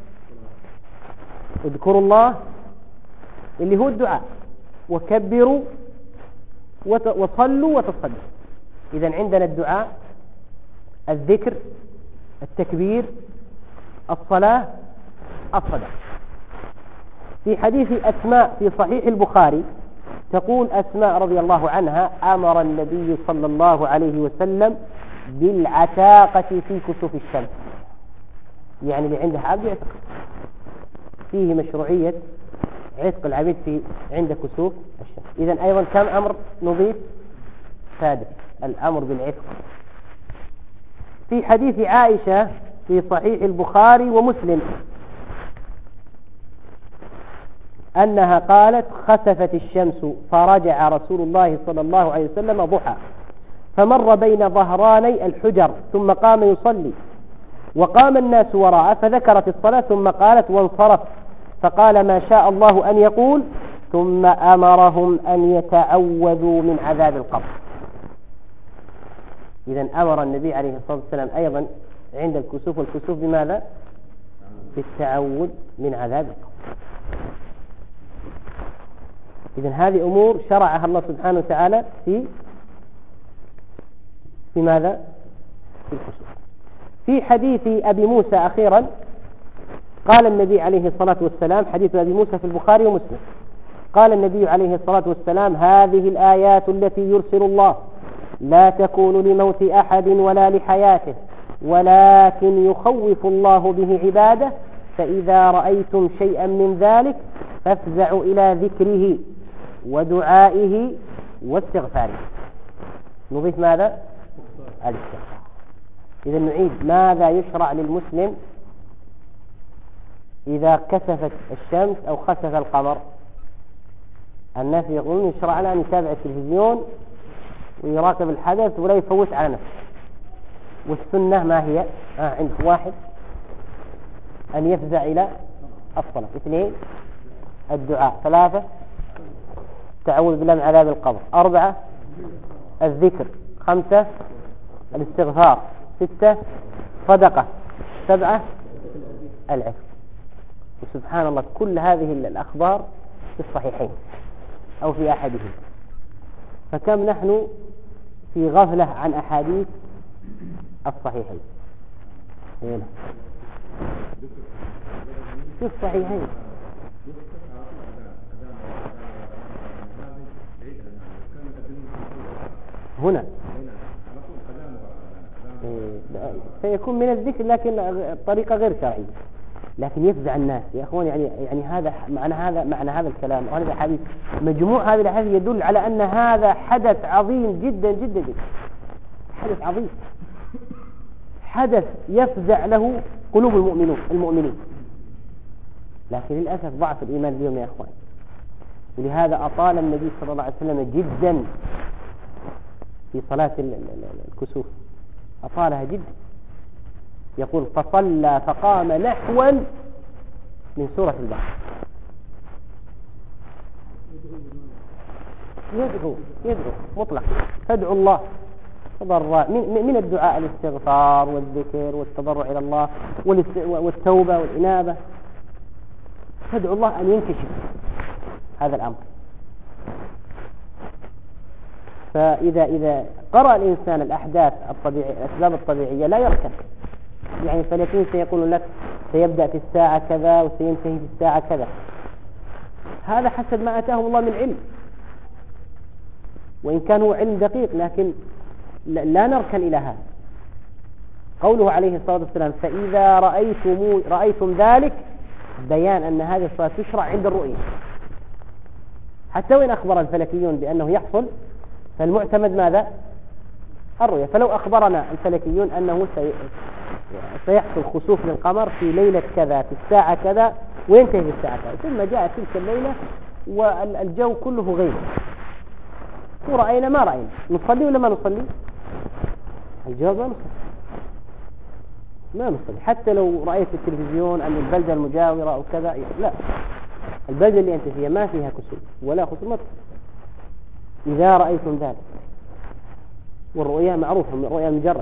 اذكروا الله اللي هو الدعاء، وكبروا وصلوا وتصدقوا. إذن عندنا الدعاء، الذكر، التكبير، الصلاة، الصدقة. في حديث أسماء في صحيح البخاري تقول أسماء رضي الله عنها: أمر النبي صلى الله عليه وسلم بالعتاقة في كسوف الشمس، يعني اللي عنده عبد يعتق. فيه مشروعية عتق العبيد في عند كسوف الشمس. إذن أيضا كم أمر نضيف؟ سادس، الأمر بالعتق. في حديث عائشة في صحيح البخاري ومسلم أنها قالت: خسفت الشمس فرجع رسول الله صلى الله عليه وسلم ضحى فمر بين ظهراني الحجر ثم قام يصلي وقام الناس وراءه فذكرت الصلاة ثم قالت وانصرف فقال: ما شاء الله أن يقول، ثم أمرهم أن يتعوذوا من عذاب القبر. إذن أمر النبي عليه الصلاة والسلام أيضا عند الكسوف والكسوف بماذا؟ بالتعوذ من عذاب القبر. إذن هذه أمور شرعها الله سبحانه وتعالى في في ماذا؟ في الكسوف. في حديث أبي موسى أخيرا قال النبي عليه الصلاة والسلام، حديث أبي موسى في البخاري ومسلم، قال النبي عليه الصلاة والسلام: هذه الآيات التي يرسل الله لا تكون لموت أحد ولا لحياته، ولكن يخوف الله به عباده، فإذا رأيتم شيئا من ذلك فافزعوا إلى ذكره ودعائه واستغفاره. نضيف ماذا؟ الاستغفار. إذا نعيد: ماذا يشرع للمسلم إذا كسفت الشمس أو خسف القمر؟ الناس يقولون يشرع له أن يتابع التلفزيون ويراقب الحدث ولا يفوت على نفسه. والسنة ما هي؟ آه عند واحد أن يفزع إلى الصلاة، اثنين الدعاء، ثلاثة تعوذ بالله من عذاب القبر، أربعة الذكر، خمسة الاستغفار، ستة صدقة، سبعة العفو. وسبحان الله كل هذه الأخبار في الصحيحين أو في أحدهم، فكم نحن في غفلة عن أحاديث الصحيحين. هنا في الصحيحين هنا سيكون من الذكر لكن طريقة غير شرعية، لكن يفزع الناس يا اخوان. يعني يعني هذا معنى هذا معنى هذا الكلام وهذا الحديث، مجموع هذه الحديث يدل على أن هذا حدث عظيم جدا جدا جدا، حدث عظيم، حدث يفزع له قلوب المؤمنين المؤمنين لكن للأسف ضعف الإيمان اليوم يا اخوان. ولهذا أطال النبي صلى الله عليه وسلم جدا في صلاة الكسوف، أطالها جدا. يقول: فصلى فقام نحوا من سورة البقرة. يدعو يدعو مطلق، تدعو الله تضرع من, من الدعاء الاستغفار والذكر والتضرع إلى الله والتوبة والإنابة، تدعو الله أن ينكشف هذا الأمر. فإذا إذا قرأ الإنسان الأحداث الطبيعية الأسباب الطبيعية لا يركن، يعني فلكن سيقول لك سيبدأ في الساعة كذا وسينتهي في الساعة كذا، هذا حسب ما أتاهم الله من علم، وإن كان هو علم دقيق لكن لا نركن إلى هذا. قوله عليه الصلاة والسلام: فإذا رأيتم رأيتم ذلك، بيان أن هذه الصلاة تشرع عند الرؤية، حتى وإن أخبر الفلكيون بأنه يحصل، فالمعتمد ماذا؟ الرؤية. فلو أخبرنا الفلكيون أنه سيحصل خسوف للقمر في ليلة كذا في الساعة كذا وينتهي في الساعة كذا، ثم جاء تلك الليلة والجو كله غيم ورأينا ما رأينا، نصلي ولا ما نصلي؟ الجواب ما نصلي، ما نصلي حتى لو رأيت في التلفزيون أن البلدة المجاورة أو كذا، لا، البلدة اللي أنت فيها ما فيها كسوف ولا خصومات إذا رأيتم ذلك. والرؤيا معروفة، الرؤيا مجرد.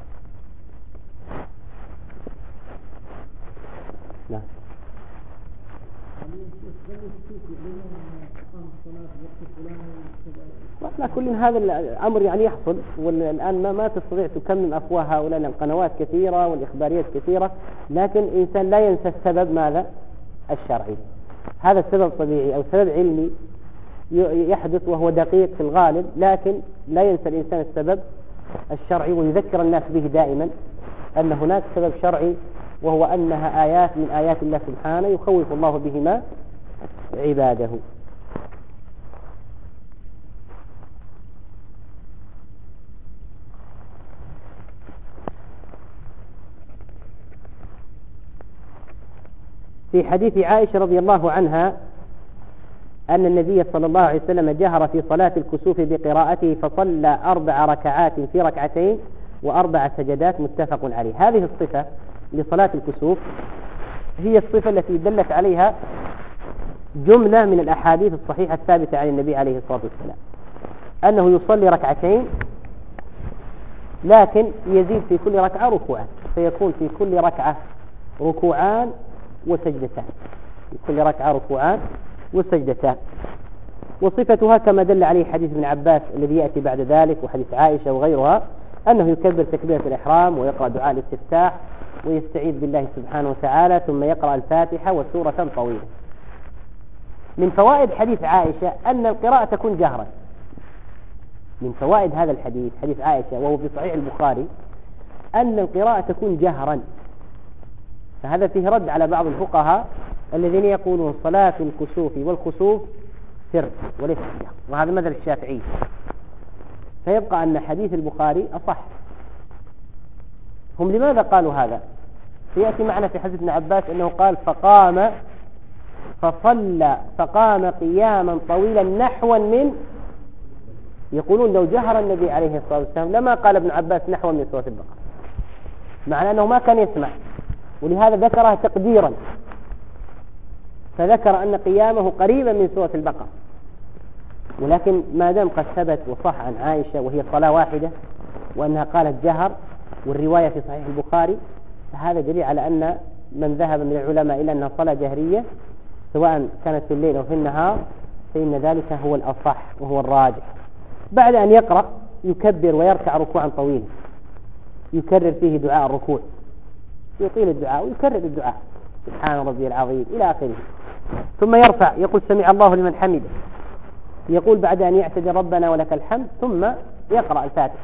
نعم. لا، كل هذا الأمر يعني يحصل، والآن ما ما تستطيع تكمم أفواه هؤلاء، القنوات كثيرة والإخباريات كثيرة، لكن الإنسان لا ينسى السبب ماذا؟ الشرعي. هذا السبب طبيعي أو سبب علمي يحدث وهو دقيق في الغالب، لكن لا ينسى الإنسان السبب الشرعي ويذكر الناس به دائما أن هناك سبب شرعي، وهو أنها آيات من آيات الله سبحانه يخوف الله بهما عباده. في حديث عائشة رضي الله عنها أن النبي صلى الله عليه وسلم جهر في صلاة الكسوف بقراءته فصلى أربع ركعات في ركعتين وأربع سجدات، متفق عليه. هذه الصفة لصلاة الكسوف هي الصفة التي دلت عليها جملة من الأحاديث الصحيحة الثابتة عن النبي عليه الصلاة والسلام، أنه يصلي ركعتين لكن يزيد في كل ركعة ركوعا، فيكون في كل ركعة ركوعان وسجدتان، في كل ركعة ركوعان وسجدتان. وصفتها كما دل عليه حديث ابن عباس الذي يأتي بعد ذلك وحديث عائشة وغيرها، أنه يكبر تكبيرة الإحرام ويقرأ دعاء الاستفتاح ويستعيذ بالله سبحانه وتعالى، ثم يقرأ الفاتحة وسورة طويلة. من فوائد حديث عائشة أن القراءة تكون جهرا. من فوائد هذا الحديث، حديث عائشة وهو في صحيح البخاري، أن القراءة تكون جهرا. فهذا فيه رد على بعض الفقهاء الذين يقولون صلاة الكسوف والخسوف سر وليس جهر، وهذا مذهب الشافعي. فيبقى أن حديث البخاري أصح. هم لماذا قالوا هذا؟ سيأتي معنا في حديث ابن عباس أنه قال فقام فصلى فقام قياما طويلا نحوا من، يقولون لو جهر النبي عليه الصلاة والسلام لما قال ابن عباس نحوا من سورة البقرة، معنى أنه ما كان يسمع، ولهذا ذكرها تقديرا، فذكر أن قيامه قريبا من سورة البقرة. ولكن ما دام قد ثبت وصح عن عائشة وهي صلاة واحدة وأنها قالت جهر، والرواية في صحيح البخاري، فهذا دليل على أن من ذهب من العلماء إلى أنها صلاة جهرية سواء كانت في الليل أو في النهار فإن ذلك هو الأصح وهو الراجح. بعد أن يقرأ يكبر ويركع ركوعا طويلا يكرر فيه دعاء الركوع، يطيل الدعاء ويكرر الدعاء سبحان ربي العظيم إلى آخره، ثم يرفع يقول سمع الله لمن حمده، يقول بعد أن يعتذر ربنا ولك الحمد، ثم يقرأ الفاتحة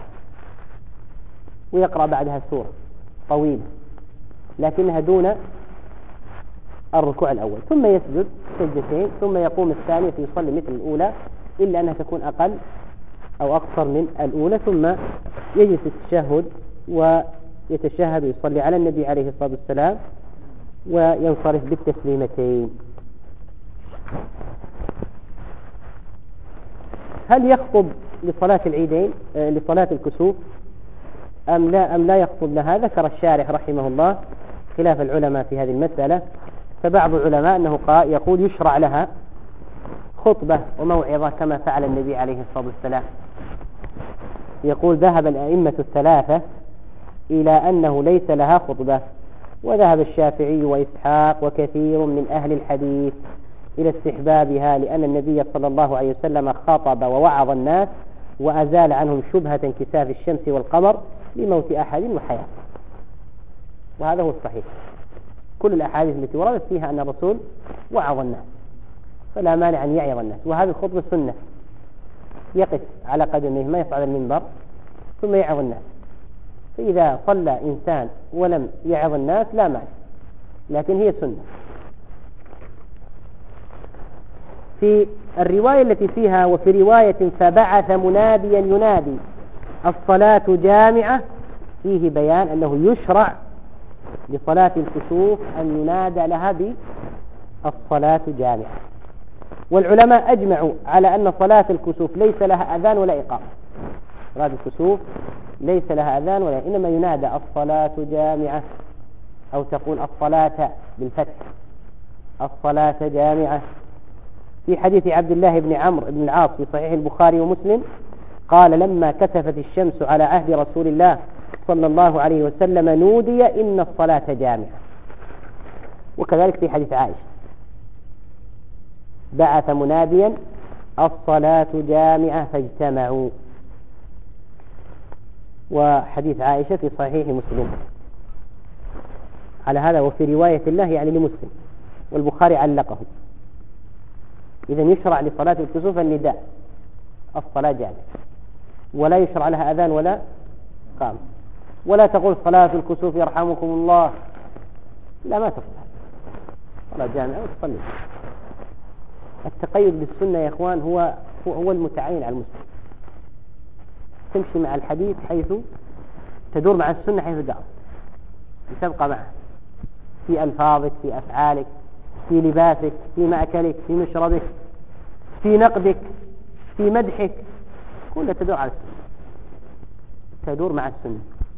ويقرأ بعدها سورة طويلة لكنها دون الركوع الأول، ثم يسجد سجدتين، ثم يقوم الثانية فيصلي مثل الأولى إلا أنها تكون أقل أو أقصر من الأولى، ثم يجلس التشهد ويتشهد ويصلي على النبي عليه الصلاة والسلام وينصرف بالتسليمتين. هل يخطب لصلاة العيدين لصلاة الكسوف أم لا أم لا يخطب لها؟ ذكر الشارح رحمه الله خلاف العلماء في هذه المسألة، فبعض العلماء أنه قال يقول يشرع لها خطبة وموعظة كما فعل النبي عليه الصلاة والسلام. يقول ذهب الأئمة الثلاثة إلى أنه ليس لها خطبة، وذهب الشافعي وإسحاق وكثير من أهل الحديث إلى استحبابها، لأن النبي صلى الله عليه وسلم خاطب ووعظ الناس وأزال عنهم شبهة انكساف الشمس والقمر لموت أحد وحياة، وهذا هو الصحيح. كل الأحاديث التي وردت فيها أن الرسول وعظ الناس، فلا مانع أن يعظ الناس. وهذه الخطبة سنة، يقف على قدميه ما يصعد المنبر ثم يعظ الناس، فإذا صلى إنسان ولم يعظ الناس لا مانع، لكن هي سنة. في الرواية التي فيها وفي رواية فبعث مناديا ينادي الصلاة جامعة فيه بيان أنه يشرع لصلاة الكسوف أن ينادى لها بالصلاة جامعة. والعلماء أجمعوا على أن صلاة الكسوف ليس لها أذان ولا إقامة. صلاة الكسوف ليس لها أذان ولا، إنما ينادى الصلاة جامعة، أو تقول الصلاة بالفتح الصلاة جامعة. في حديث عبد الله بن عمرو بن العاص في صحيح البخاري ومسلم قال لما كسفت الشمس على عهد رسول الله صلى الله عليه وسلم نودي إن الصلاة جامعة. وكذلك في حديث عائشة بعث مناديا الصلاة جامعة فاجتمعوا. وحديث عائشة في صحيح مسلم على هذا، وفي رواية الله يعني لمسلم، والبخاري علقه. إذن يشرع لصلاة الكسوف النداء الصلاة جامعة، ولا يشرع لها أذان ولا قام، ولا تقول صلاة الكسوف يرحمكم الله، لا ما تقول صلاة جامعة وتصلي. التقيد بالسنة يا إخوان هو هو المتعين على المسلم، تمشي مع الحديث حيث تدور مع السنة حيث دار، تبقى معه في ألفاظك، في أفعالك، في لباسك، في مأكلك، في مشربك، في نقدك، في مدحك، كلها تدور على السنة، تدور مع السنة.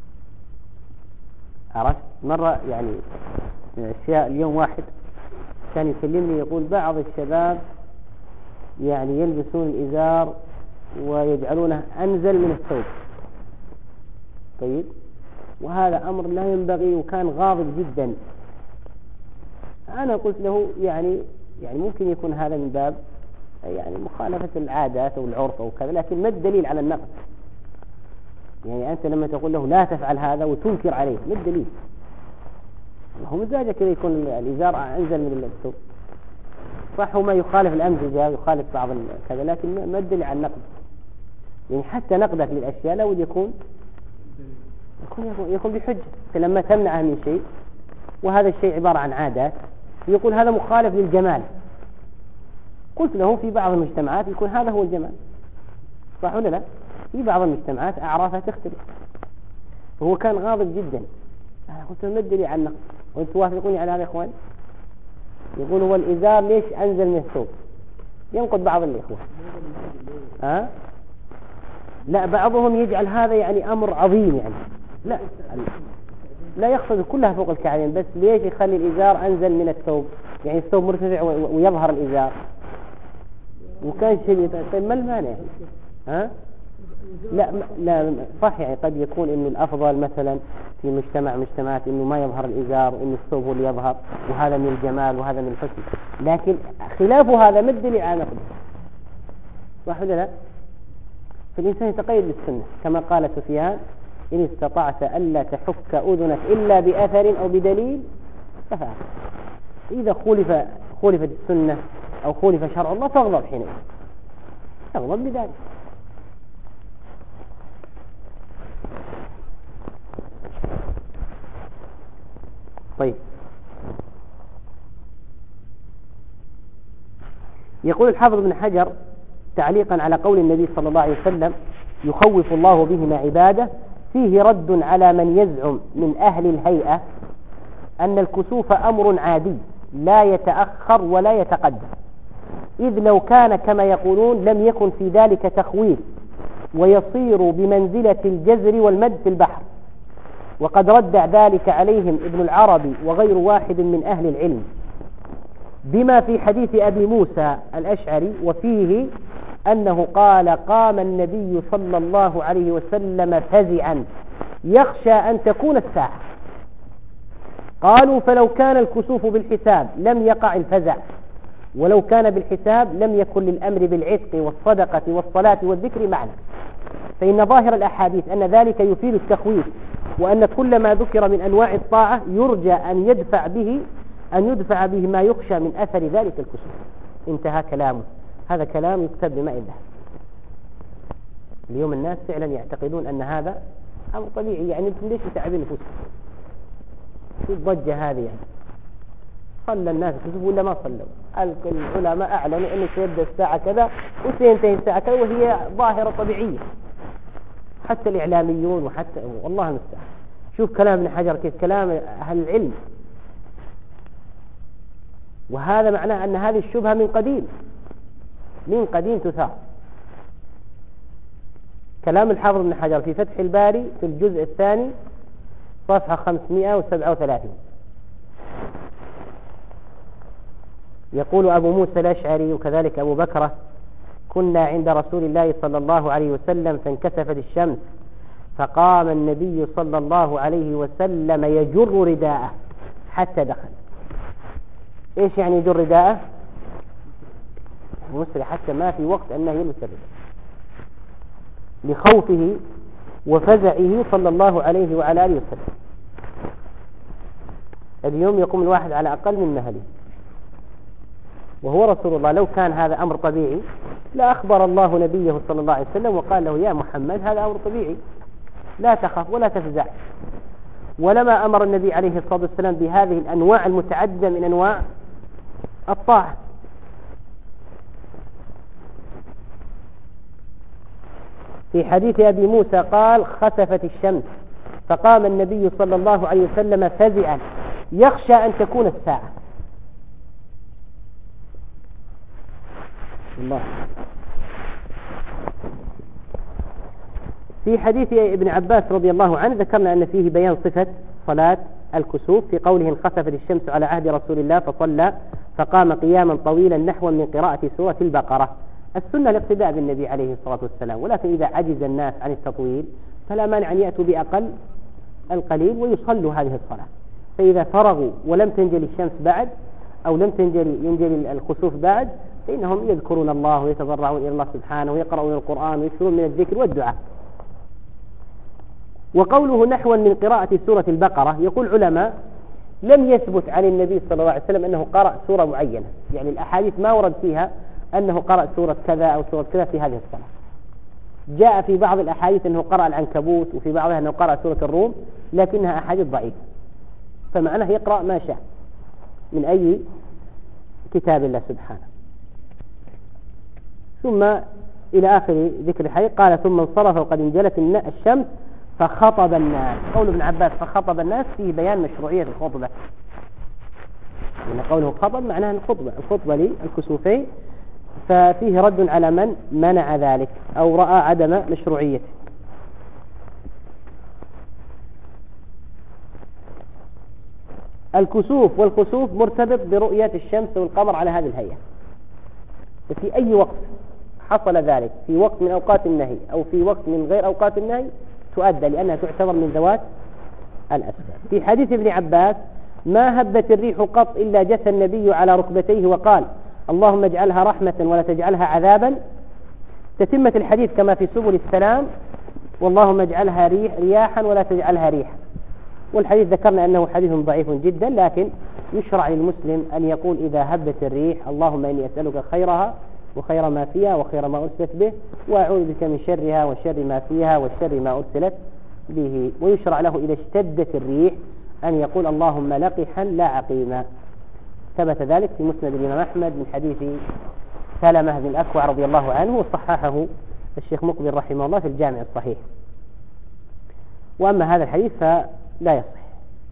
عرفت؟ مرة يعني من الأشياء، اليوم واحد كان يكلمني يقول بعض الشباب يعني يلبسون الإزار ويجعلونه أنزل من الثوب. طيب، وهذا أمر لا ينبغي، وكان غاضب جدا. أنا قلت له يعني يعني ممكن يكون هذا من باب يعني مخالفة العادات أو العرف أو كذا، لكن ما الدليل على النقد؟ يعني أنت لما تقول له لا تفعل هذا وتنكر عليه، ما الدليل؟ هو مزاجك كذا يكون الإزار أنزل من الثوب، صح، وما يخالف الأمزجة ويخالف بعض كذا، لكن ما الدليل على النقد؟ يعني حتى نقدك للأشياء لو يكون يكون يكون بحجة. فلما تمنعه من شيء وهذا الشيء عبارة عن عادات، يقول هذا مخالف للجمال، قلت له في بعض المجتمعات يكون هذا هو الجمال، صح ولا لا؟ في بعض المجتمعات أعرافها تختلف. وهو كان غاضب جدا. أنا قلت له ما الدليل على النقد؟ وأنت توافقوني على هذا يا إخوان؟ يقول هو الإزار ليش أنزل من الثوب؟ ينقد بعض الإخوة. ها؟ لا، بعضهم يجعل هذا يعني أمر عظيم، يعني لا لا يقصد كلها فوق الكعبين، بس ليش يخلي الإزار أنزل من الثوب؟ يعني الثوب مرتفع ويظهر الإزار، وكان شيء. طيب ما المانع؟ ها؟ لا لا صح، يعني قد يكون إنه الأفضل مثلا في مجتمع مجتمعات إنه ما يظهر الإزار، إنه الثوب هو اللي يظهر، وهذا من الجمال وهذا من الحسن، لكن خلاف هذا ما الدليل على نقده؟ صح ولا لا؟ فالإنسان يتقيد بالسنة كما قال سفيان إن استطعت ألا تحك أذنك إلا بأثر أو بدليل ففعل. إذا خولف خولفت السنة أو خولف شرع الله فاغضب حينئذ، تغضب بذلك. طيب، يقول الحافظ ابن حجر تعليقا على قول النبي صلى الله عليه وسلم يخوف الله بهما عباده، فيه رد على من يزعم من أهل الهيئة أن الكسوف أمر عادي لا يتأخر ولا يتقدم، إذ لو كان كما يقولون لم يكن في ذلك تخويف ويصير بمنزلة الجزر والمد في البحر. وقد رد ذلك عليهم ابن العربي وغير واحد من أهل العلم بما في حديث أبي موسى الأشعري، وفيه أنه قال قام النبي صلى الله عليه وسلم فزعا يخشى أن تكون الساعة. قالوا فلو كان الكسوف بالحساب لم يقع الفزع، ولو كان بالحساب لم يكن للأمر بالعتق والصدقة والصلاة والذكر معنى، فإن ظاهر الأحاديث أن ذلك يفيد التخويف، وأن كل ما ذكر من أنواع الطاعة يرجى أن يدفع به أن يدفع به ما يخشى من أثر ذلك الكسوف. انتهى كلامه. هذا كلام يكتب بماء الذهب. اليوم الناس فعلا يعتقدون أن هذا أمر طبيعي، يعني انتم ليش متعبين نفوسكم؟ شو الضجة هذه؟ يعني صلى الناس الكسوف ولا ما صلوا؟ العلماء أعلنوا أنه سيبدأ الساعة كذا وسينتهي الساعة كذا، وهي ظاهرة طبيعية. حتى الإعلاميون وحتى والله المستعان. شوف كلام ابن حجر كيف كلام أهل العلم، وهذا معناه أن هذه الشبهة من قديم من قديم تثار. كلام الحافظ ابن حجر في فتح الباري في الجزء الثاني صفحة خمسمائة وسبعة وثلاثين يقول أبو موسى الأشعري وكذلك أبو بكرة: كنا عند رسول الله صلى الله عليه وسلم فانكسفت الشمس فقام النبي صلى الله عليه وسلم يجر رداءه حتى دخل. إيش يعني يجر رداءه؟ مسرع حتى ما في وقت أنه يلبس الرداء لخوفه وفزعه صلى الله عليه وعلى آله وسلم. اليوم يقوم الواحد على أقل من مهله، وهو رسول الله. لو كان هذا أمر طبيعي لا أخبر الله نبيه صلى الله عليه وسلم وقال له: يا محمد هذا أمر طبيعي، لا تخف ولا تفزع. ولما أمر النبي عليه الصلاة والسلام بهذه الأنواع المتعددة من أنواع الطاعة. في حديث أبي موسى قال: خسفت الشمس فقام النبي صلى الله عليه وسلم فزعا يخشى أن تكون الساعة. الله. في حديث ابن عباس رضي الله عنه ذكرنا أن فيه بيان صفة صلاة الكسوف في قوله: انخسفت الشمس على عهد رسول الله فصلى فقام قياما طويلا نحوا من قراءة سورة البقرة. السنة الاقتداء بالنبي عليه الصلاة والسلام، ولكن إذا عجز الناس عن التطويل فلا مانع أن يأتوا بأقل القليل ويصلوا هذه الصلاة. فإذا فرغوا ولم تنجلي الشمس بعد أو لم تنجلي ينجلي الخسوف بعد فإنهم يذكرون الله ويتضرعون إلى الله سبحانه ويقرؤون القرآن ويكثرون من الذكر والدعاء. وقوله نحوا من قراءة سورة البقرة، يقول علماء: لم يثبت عن النبي صلى الله عليه وسلم أنه قرأ سورة معينة، يعني الأحاديث ما ورد فيها أنه قرأ سورة كذا أو سورة كذا في هذه الصلاة. جاء في بعض الأحاديث أنه قرأ العنكبوت وفي بعضها أنه قرأ سورة الروم، لكنها أحاديث ضعيفة، فمعناه يقرأ ما شاء من أي كتاب الله سبحانه. ثم إلى آخر ذكر الحديث قال: ثم انصرف وقد انجلت الشمس فخطب الناس. قول ابن عباس فخطب الناس فيه بيان مشروعية الخطبة، لأن قوله خطب معناه الخطبة الخطبة للكسوفين، ففيه رد على من منع ذلك أو رأى عدم مشروعيته. الكسوف والخسوف مرتبط برؤية الشمس والقمر على هذه الهيئة، ففي أي وقت حصل ذلك، في وقت من أوقات النهي أو في وقت من غير أوقات النهي، تؤدى لأنها تعتبر من ذوات الأسباب. في حديث ابن عباس: ما هبت الريح قط إلا جثى النبي على ركبتيه وقال: اللهم اجعلها رحمة ولا تجعلها عذابا. تتمة الحديث كما في سبل السلام: واللهم اجعلها ريح رياحا ولا تجعلها ريحا. والحديث ذكرنا أنه حديث ضعيف جدا، لكن يشرع للمسلم أن يقول إذا هبت الريح: اللهم إني أسألك خيرها وخير ما فيها وخير ما أرسلت به، وأعوذ بك من شرها وشر ما فيها وشر ما أرسلت به. ويشرع له إذا اشتدت الريح أن يقول: اللهم لقحا لا عقيما. ثبت ذلك في مسند الإمام أحمد من حديث سلمة بن الأكوع رضي الله عنه، وصححه الشيخ مقبل رحمه الله في الجامع الصحيح. وأما هذا الحديث فلا يصح.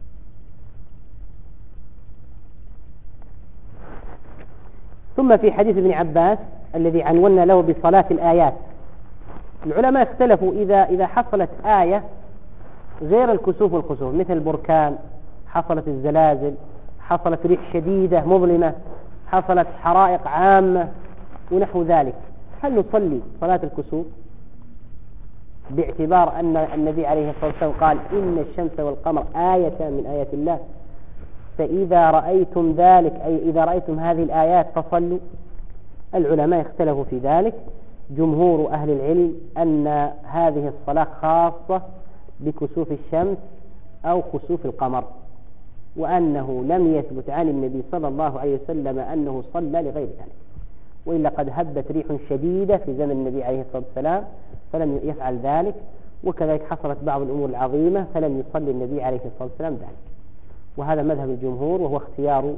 ثم في حديث ابن عباس الذي عنونا له بصلاة الآيات، العلماء اختلفوا إذا إذا حصلت آية غير الكسوف والخسوف، مثل البركان، حصلت الزلازل، حصلت ريح شديدة مظلمة، حصلت حرائق عامة ونحو ذلك، هل نصلي صلاة الكسوف باعتبار أن النبي عليه الصلاة والسلام قال: إن الشمس والقمر آية من آيات الله، فإذا رأيتم ذلك أي إذا رأيتم هذه الآيات فصلوا؟ العلماء اختلفوا في ذلك. جمهور أهل العلم أن هذه الصلاة خاصة بكسوف الشمس أو خسوف القمر، وأنه لم يثبت عن النبي صلى الله عليه وسلم أنه صلى لغير ذلك، وإلا قد هبت ريح شديدة في زمن النبي عليه الصلاة والسلام فلم يفعل ذلك، وكذلك حصلت بعض الأمور العظيمة فلم يصلي النبي عليه الصلاة والسلام ذلك. وهذا مذهب الجمهور، وهو اختيار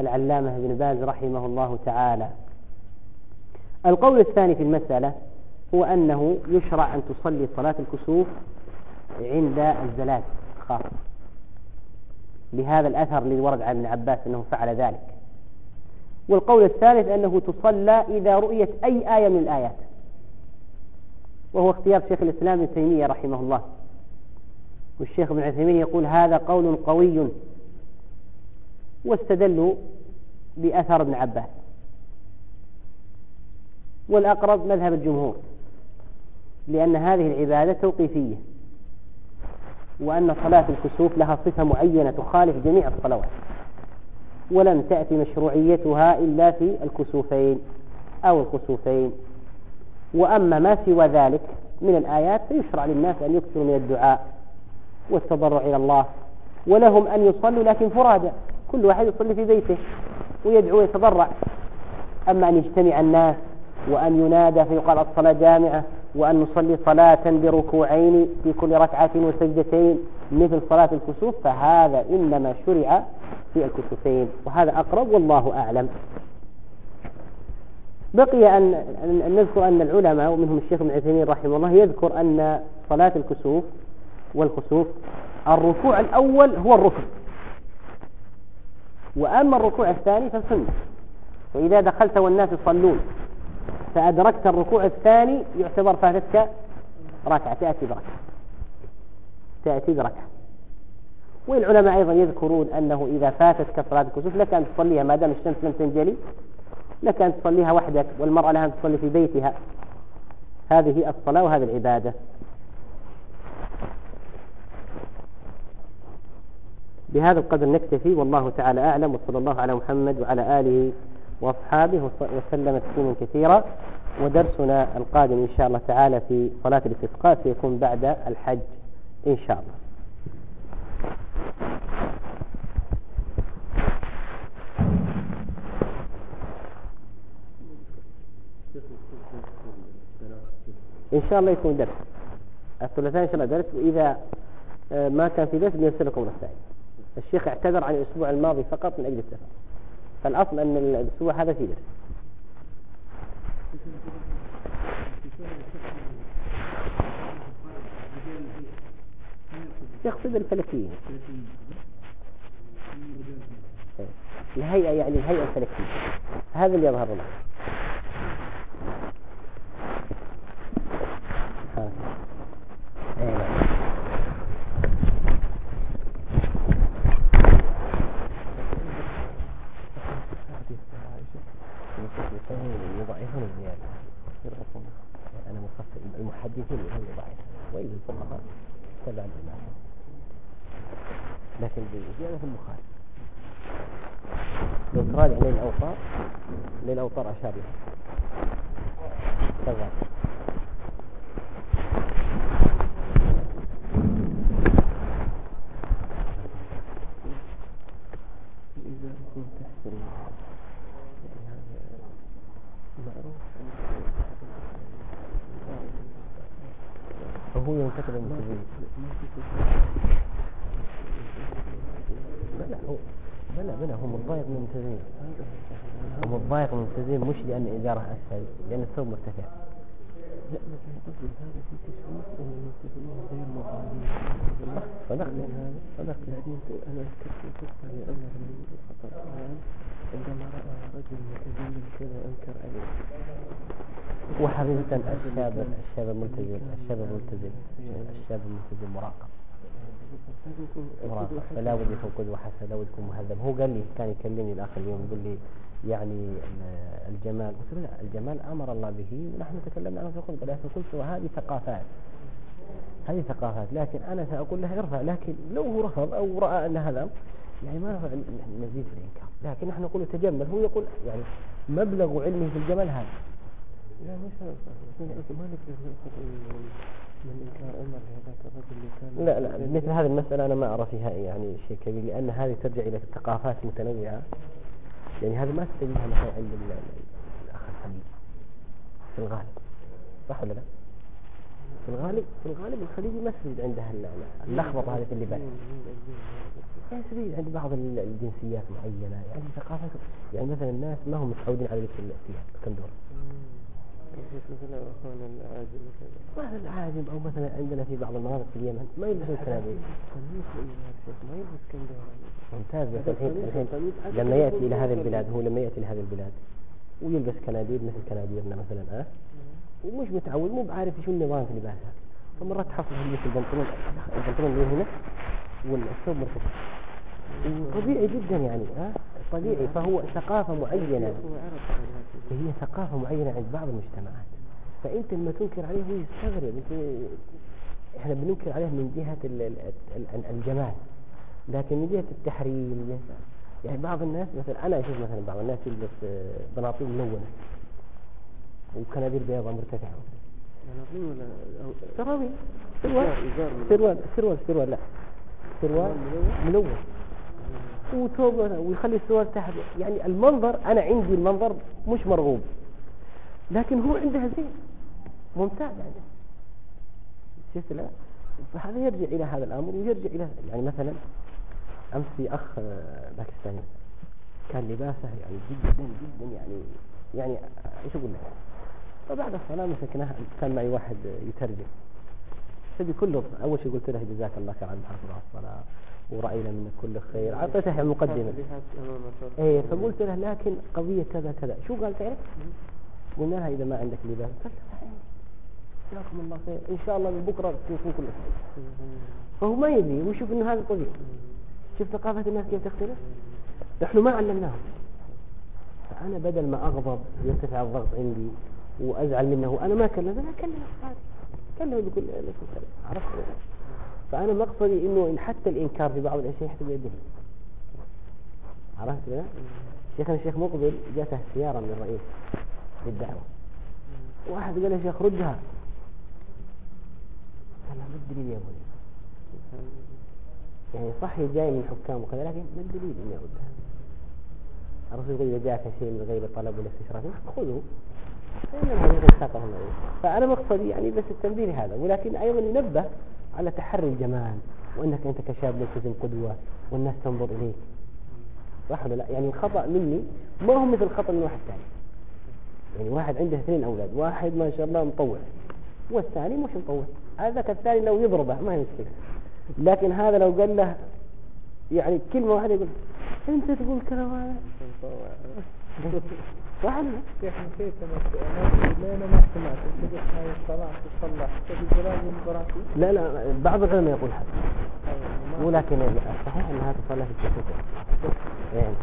العلامة ابن باز رحمه الله تعالى. القول الثاني في المسألة هو أنه يشرع أن تصلي صلاة الكسوف عند الزلازل خاصة، بهذا الأثر الذي ورد عن ابن عباس أنه فعل ذلك. والقول الثالث أنه تصلى إذا رؤيت أي آية من الآيات، وهو اختيار شيخ الإسلام ابن تيمية رحمه الله. والشيخ ابن عثيمين يقول هذا قول قوي، واستدلوا بأثر ابن عباس. والأقرب مذهب الجمهور، لأن هذه العبادة توقيفية، وأن صلاة الكسوف لها صفة معينة تخالف جميع الصلوات، ولم تأتي مشروعيتها إلا في الكسوفين أو الكسوفين. وأما ما سوى ذلك من الآيات فيشرع للناس أن يكثروا من الدعاء والتضرع إلى الله، ولهم أن يصلوا لكن فرادى، كل واحد يصلي في بيته ويدعو ويتضرع. أما أن يجتمع الناس وأن ينادى فيقال الصلاة جامعة، وأن نصلي صلاة بركوعين في كل ركعة وسجدتين مثل صلاة الكسوف، فهذا إنما شرع في الكسوفين، وهذا أقرب والله أعلم. بقي أن نذكر أن العلماء ومنهم الشيخ ابن عثيمين رحمه الله يذكر أن صلاة الكسوف والخسوف الركوع الأول هو الركن، وأما الركوع الثاني فالسنة. وإذا دخلت والناس يصلون فأدركت الركوع الثاني يعتبر فاتتك ركعة، تأتي بركعة تأتي بركعة. والعلماء أيضا يذكرون أنه إذا فاتتك صلاة الكسوف لك أن تصليها ما دام الشمس لم تنجلي، لك أن تصليها وحدك، والمرأة لها أن تصلي في بيتها. هذه الصلاة وهذه العبادة. بهذا القدر نكتفي، والله تعالى أعلم، وصلى الله على محمد وعلى آله وأصحابه وسلم تسليما كثيرا. ودرسنا القادم إن شاء الله تعالى في صلاة الاستسقاء سيكون بعد الحج إن شاء الله. إن شاء الله يكون درس الثلاثاء إن شاء الله درس، وإذا ما كان في درس بنرسل لكم رسائل. الشيخ اعتذر عن الأسبوع الماضي فقط من أجل السفر، فالأصل أن الأسبوع هذا في درس. يقصد الفلكيين، الهيئة يعني الهيئة الفلكية، هذا اللي يظهر لنا. يضعفون الزيادة، أنا مخصص المحدثين هم يضعفون، وإلا الفقهاء تبع الإمام، لكن بالزيادة في البخاري. لو تراجع ليل الأوطار ليل الأوطار أشار له تبع. إذا كنت تحسن فهو ينكتب المنتجين. بلى هو بلى بلى هم الضايق من المنتجين، هم الضايق من المنتجين مش لأن إدارة أسهل، لأن الثوب مرتفع. لا مثلا قصد هذا في تشويش أن المنتجين غير مقابلين. صدق هذا صدق. بعدين أنا أذكرت قصة لأنه من الخطأ عندما رأى رجل متزين كذا أنكر عليه. وحقيقة الشاب الشاب الملتزم الشاب الملتزم الشاب الملتزم مراقب مراقب، فلا بد يكون قدوة حسنة، لا بد يكون مهذب. هو قال لي كان يكلمني الآخر اليوم يقول لي يعني الجمال، قلت له لا، الجمال أمر الله به ونحن تكلمنا عنه في الخطبة، لكن قلت وهذه ثقافات هذه ثقافات لكن أنا سأقول له ارفع، لكن لو هو رفض أو رأى أن هذا يعني ما نفع نزيد في الإنكار، لكن نحن نقول تجمل. هو يقول يعني مبلغ علمه في الجمال هذا. لا مش هذا ما نقدر نأخذ من إنكار عمر هذاك الرجل اللي كان. لا لا مثل هذه المسألة أنا ما أرى فيها يعني شيء كبير، لأن هذه ترجع إلى ثقافات متنوعة، يعني هذا ما تستجيبها مثلا عند الأخ الخليجي في الغالب، صح ولا لا؟ في الغالب في الغالب الخليجي ما تريد عندها اللخبطة هذه في اللباس، يعني تريد عند بعض الجنسيات معينة، يعني ثقافات، يعني مثلا الناس ما هم متعودين على لبس الثياب الكندور، مثلا العاجم أو مثلا عندنا في بعض المناطق في اليمن ما يلبسون الكنادير. ممتاز. بس الحين الحين لما يأتي إلى هذه البلاد هو لما يأتي إلى هذه البلاد ويلبس كنادير مثل كناديرنا مثلا أه ومش متعود مو بعارف شو النظام في لباسها، فمرات تحصل يلبس البنطلون البنطلون اللي هنا والثوب مرتفع وطبيعي جدا يعني ها طبيعي. فهو ثقافة معينة، هي ثقافة معينة عند بعض المجتمعات، فأنت لما تنكر عليه هو يستغرب. انت احنا بننكر عليه من جهة الجمال، لكن من جهة التحريم يعني بعض الناس مثلا أنا أشوف مثلا بعض الناس يلبس بناطيل ملونة وكنادير بيضاء مرتفعة سراويل سروال سروال سروال سروال لا سروال ملون وثوب ويخلي السروال تحت. يعني المنظر أنا عندي المنظر مش مرغوب، لكن هو عنده زين ممتاز يعني شفت لا. فهذا يرجع إلى هذا الأمر ويرجع إلى يعني مثلا أمس في أخ باكستاني كان لباسه يعني جدا جدا يعني يعني إيش أقول لك. فبعد الصلاة مسكناه كان معي واحد يترجم فدي كله أول شيء قلت له جزاك الله خير على الحفظ على الصلاة ورأينا منك كل خير، أعطيته مقدمة إيه. فقلت له لكن قضية كذا كذا شو قال تعرف؟ قلنا لها إذا ما عندك لباس جزاكم الله خير إن شاء الله من بكرة تكون كل خير. فهو ما يدري ويشوف إنه هذا قضية. شوف ثقافة الناس كيف تختلف. نحن ما علمناهم. فأنا بدل ما أغضب يرتفع الضغط عندي وأزعل منه أنا ما أكلمه أنا أكلمه صادق أكلمه بكل أسف عرفت. فأنا مقصدي إنه إن حتى الإنكار في بعض الأشياء حتى بيده عرفت كذا. شيخنا الشيخ مقبل جاته سيارة من الرئيس للدعوة، واحد قال يا شيخ ردها، قال له ما الدليل يا ابوي؟ يعني صح جاي من حكام وكذا لكن ما الدليل إني أردها؟ الرسول يقول إذا جاءك شيء من غير طلب ولا استشراف خذه فأنا مقصدي يعني بس التنبيه هذا، ولكن أيضا ينبه على تحري الجمال وأنك أنت كشاب لازم قدوة والناس تنظر إليك صح ولا لا. يعني الخطأ مني ما هو مثل الخطأ من واحد ثاني. يعني واحد عنده اثنين أولاد، واحد ما شاء الله مطوع والثاني مش مطوع، هذاك الثاني لو يضربه ما يمسك. لكن هذا لو قال له يعني كلمة واحدة يقول أنت تقول كلام هذا صح ولا كيف نسيت أنا لأن ما سمعت أنت قلت هاي الصلاة تصلح تبي جلال المباراتي. لا لا بعض العلماء يقول هذا ولكن صحيح أنها تصلح في الجسد يعني.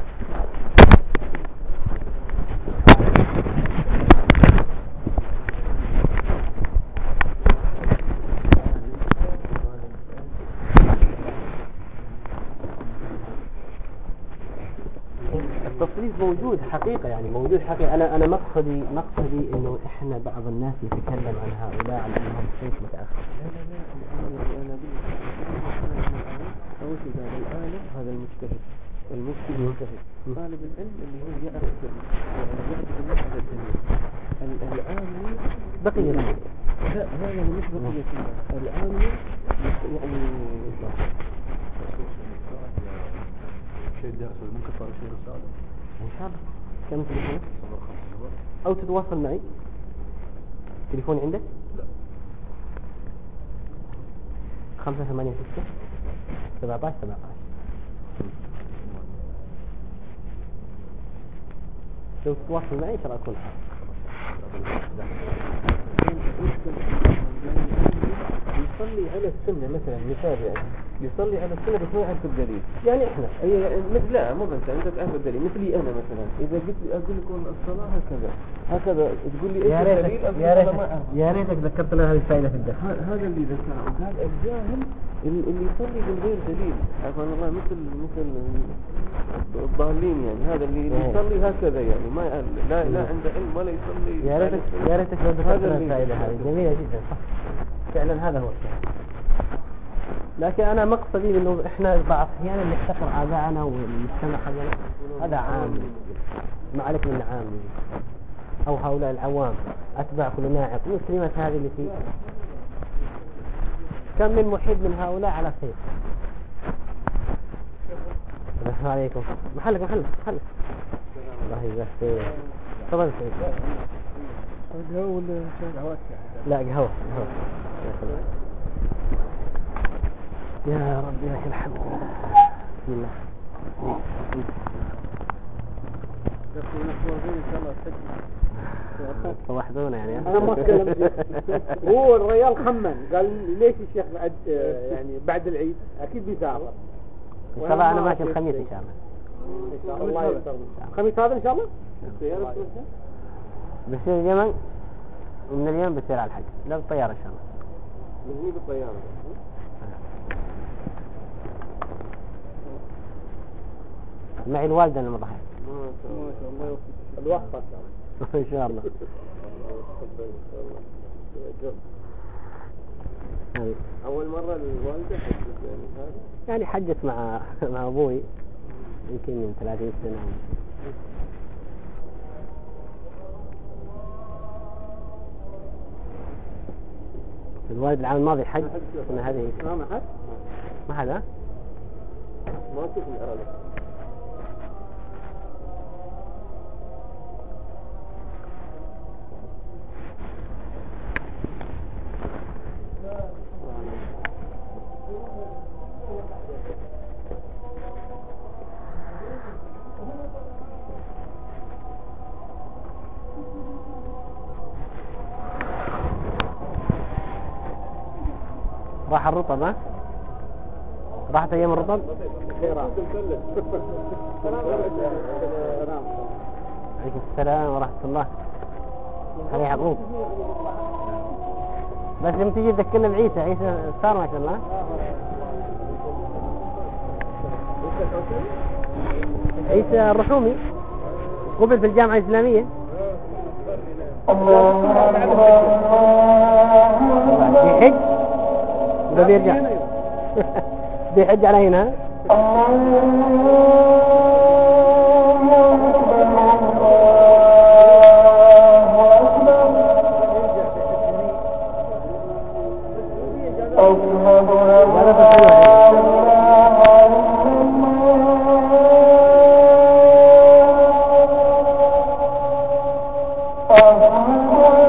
التصريف موجود حقيقة يعني موجود حقيقة. أنا أنا مقصدي مقصدي إنه إحنا بعض الناس يتكلم عن هؤلاء على أنهم صنف متأخر. لا لا لا أنا أقول لك أول شيء العالم هذا المجتهد المجتهد المجتهد طالب العلم اللي هو يعرف يعني يعرف الناس على الدليل. العامي بقي الناس لا هذا مش بقية الناس. العامي يعني شيء درس ممكن صار شيء رسالة إن شاء الله. كم تليفونك؟ أو تتواصل معي. تليفوني عندك؟ لا. خمسة ثمانية ستة سبعة عشر سبعة عشر. لو تتواصل معي ترى أكون يصلي على السنة مثلا مثال يعني يصلي على السنة بس ما يعرف الدليل. يعني إحنا أي لا مو أنت أنت تعرف الدليل مثلي أنا مثلا إذا قلت لي أقول لكم الصلاة هكذا هكذا تقول لي إيش الدليل يا ريتك يا ريتك ذكرت لنا هذه الفائدة في الدرس. هذا اللي ذكره وقال الجاهل اللي يصلي من غير دليل عفوا الله مثل مثل الضالين يعني هذا اللي يصلي هكذا يعني ما لا لا عنده علم ولا يصلي. يا ريتك يا ريتك لو ذكرت لنا الفائدة هذه جميلة جدا صح فعلا هذا هو الشيء. لكن أنا مقصدي إنه إحنا بعض أحيانا نحتقر آباءنا والمجتمع حقنا هذا عام ما عليك من عام أو هؤلاء العوام أتباع كل ناعق والكلمات هذه اللي فيه كم من محب من هؤلاء على خير. السلام عليكم. محلك محلك محلك الله يجزاك خير. تفضل سيدي. قهوة ولا شاي؟ قهوة. لا قهوة قهوة. يا ربي لك الحمد. بسم الله. صبحتونا يعني. انا ما اتكلم. هو الرجال خمن قال ليش الشيخ بعد يعني بعد العيد اكيد بيسافر. ان شاء الله انا ماشي الخميس ان شاء الله. ان شاء الله يسر. الخميس هذا ان شاء الله. بسير اليمن ومن اليمن بسير على الحج. لا بالطيارة ان شاء الله. من هي بالطيارة. معي الوالدة المضحية. ما شاء الله يوفقك. الوقت ان شاء الله. أول مرة الوالدة حجت يعني هذا؟ يعني حجت مع مع أبوي يمكن من ثلاثين سنة. الوالد العام الماضي حج السنة هذه. ما حد؟ ما حدا؟ ما تشوف الأرض. راح الرطب ها؟ راحت أيام الرطب؟ عليكم السلام ورحمة الله. هذا يعقوب. بس يوم تيجي تذكرنا بعيسى، عيسى صار ما شاء الله. عيسى الرحومي قبل في الجامعة الإسلامية. بيحج ولا بيرجع؟ بيحج على هنا. Oh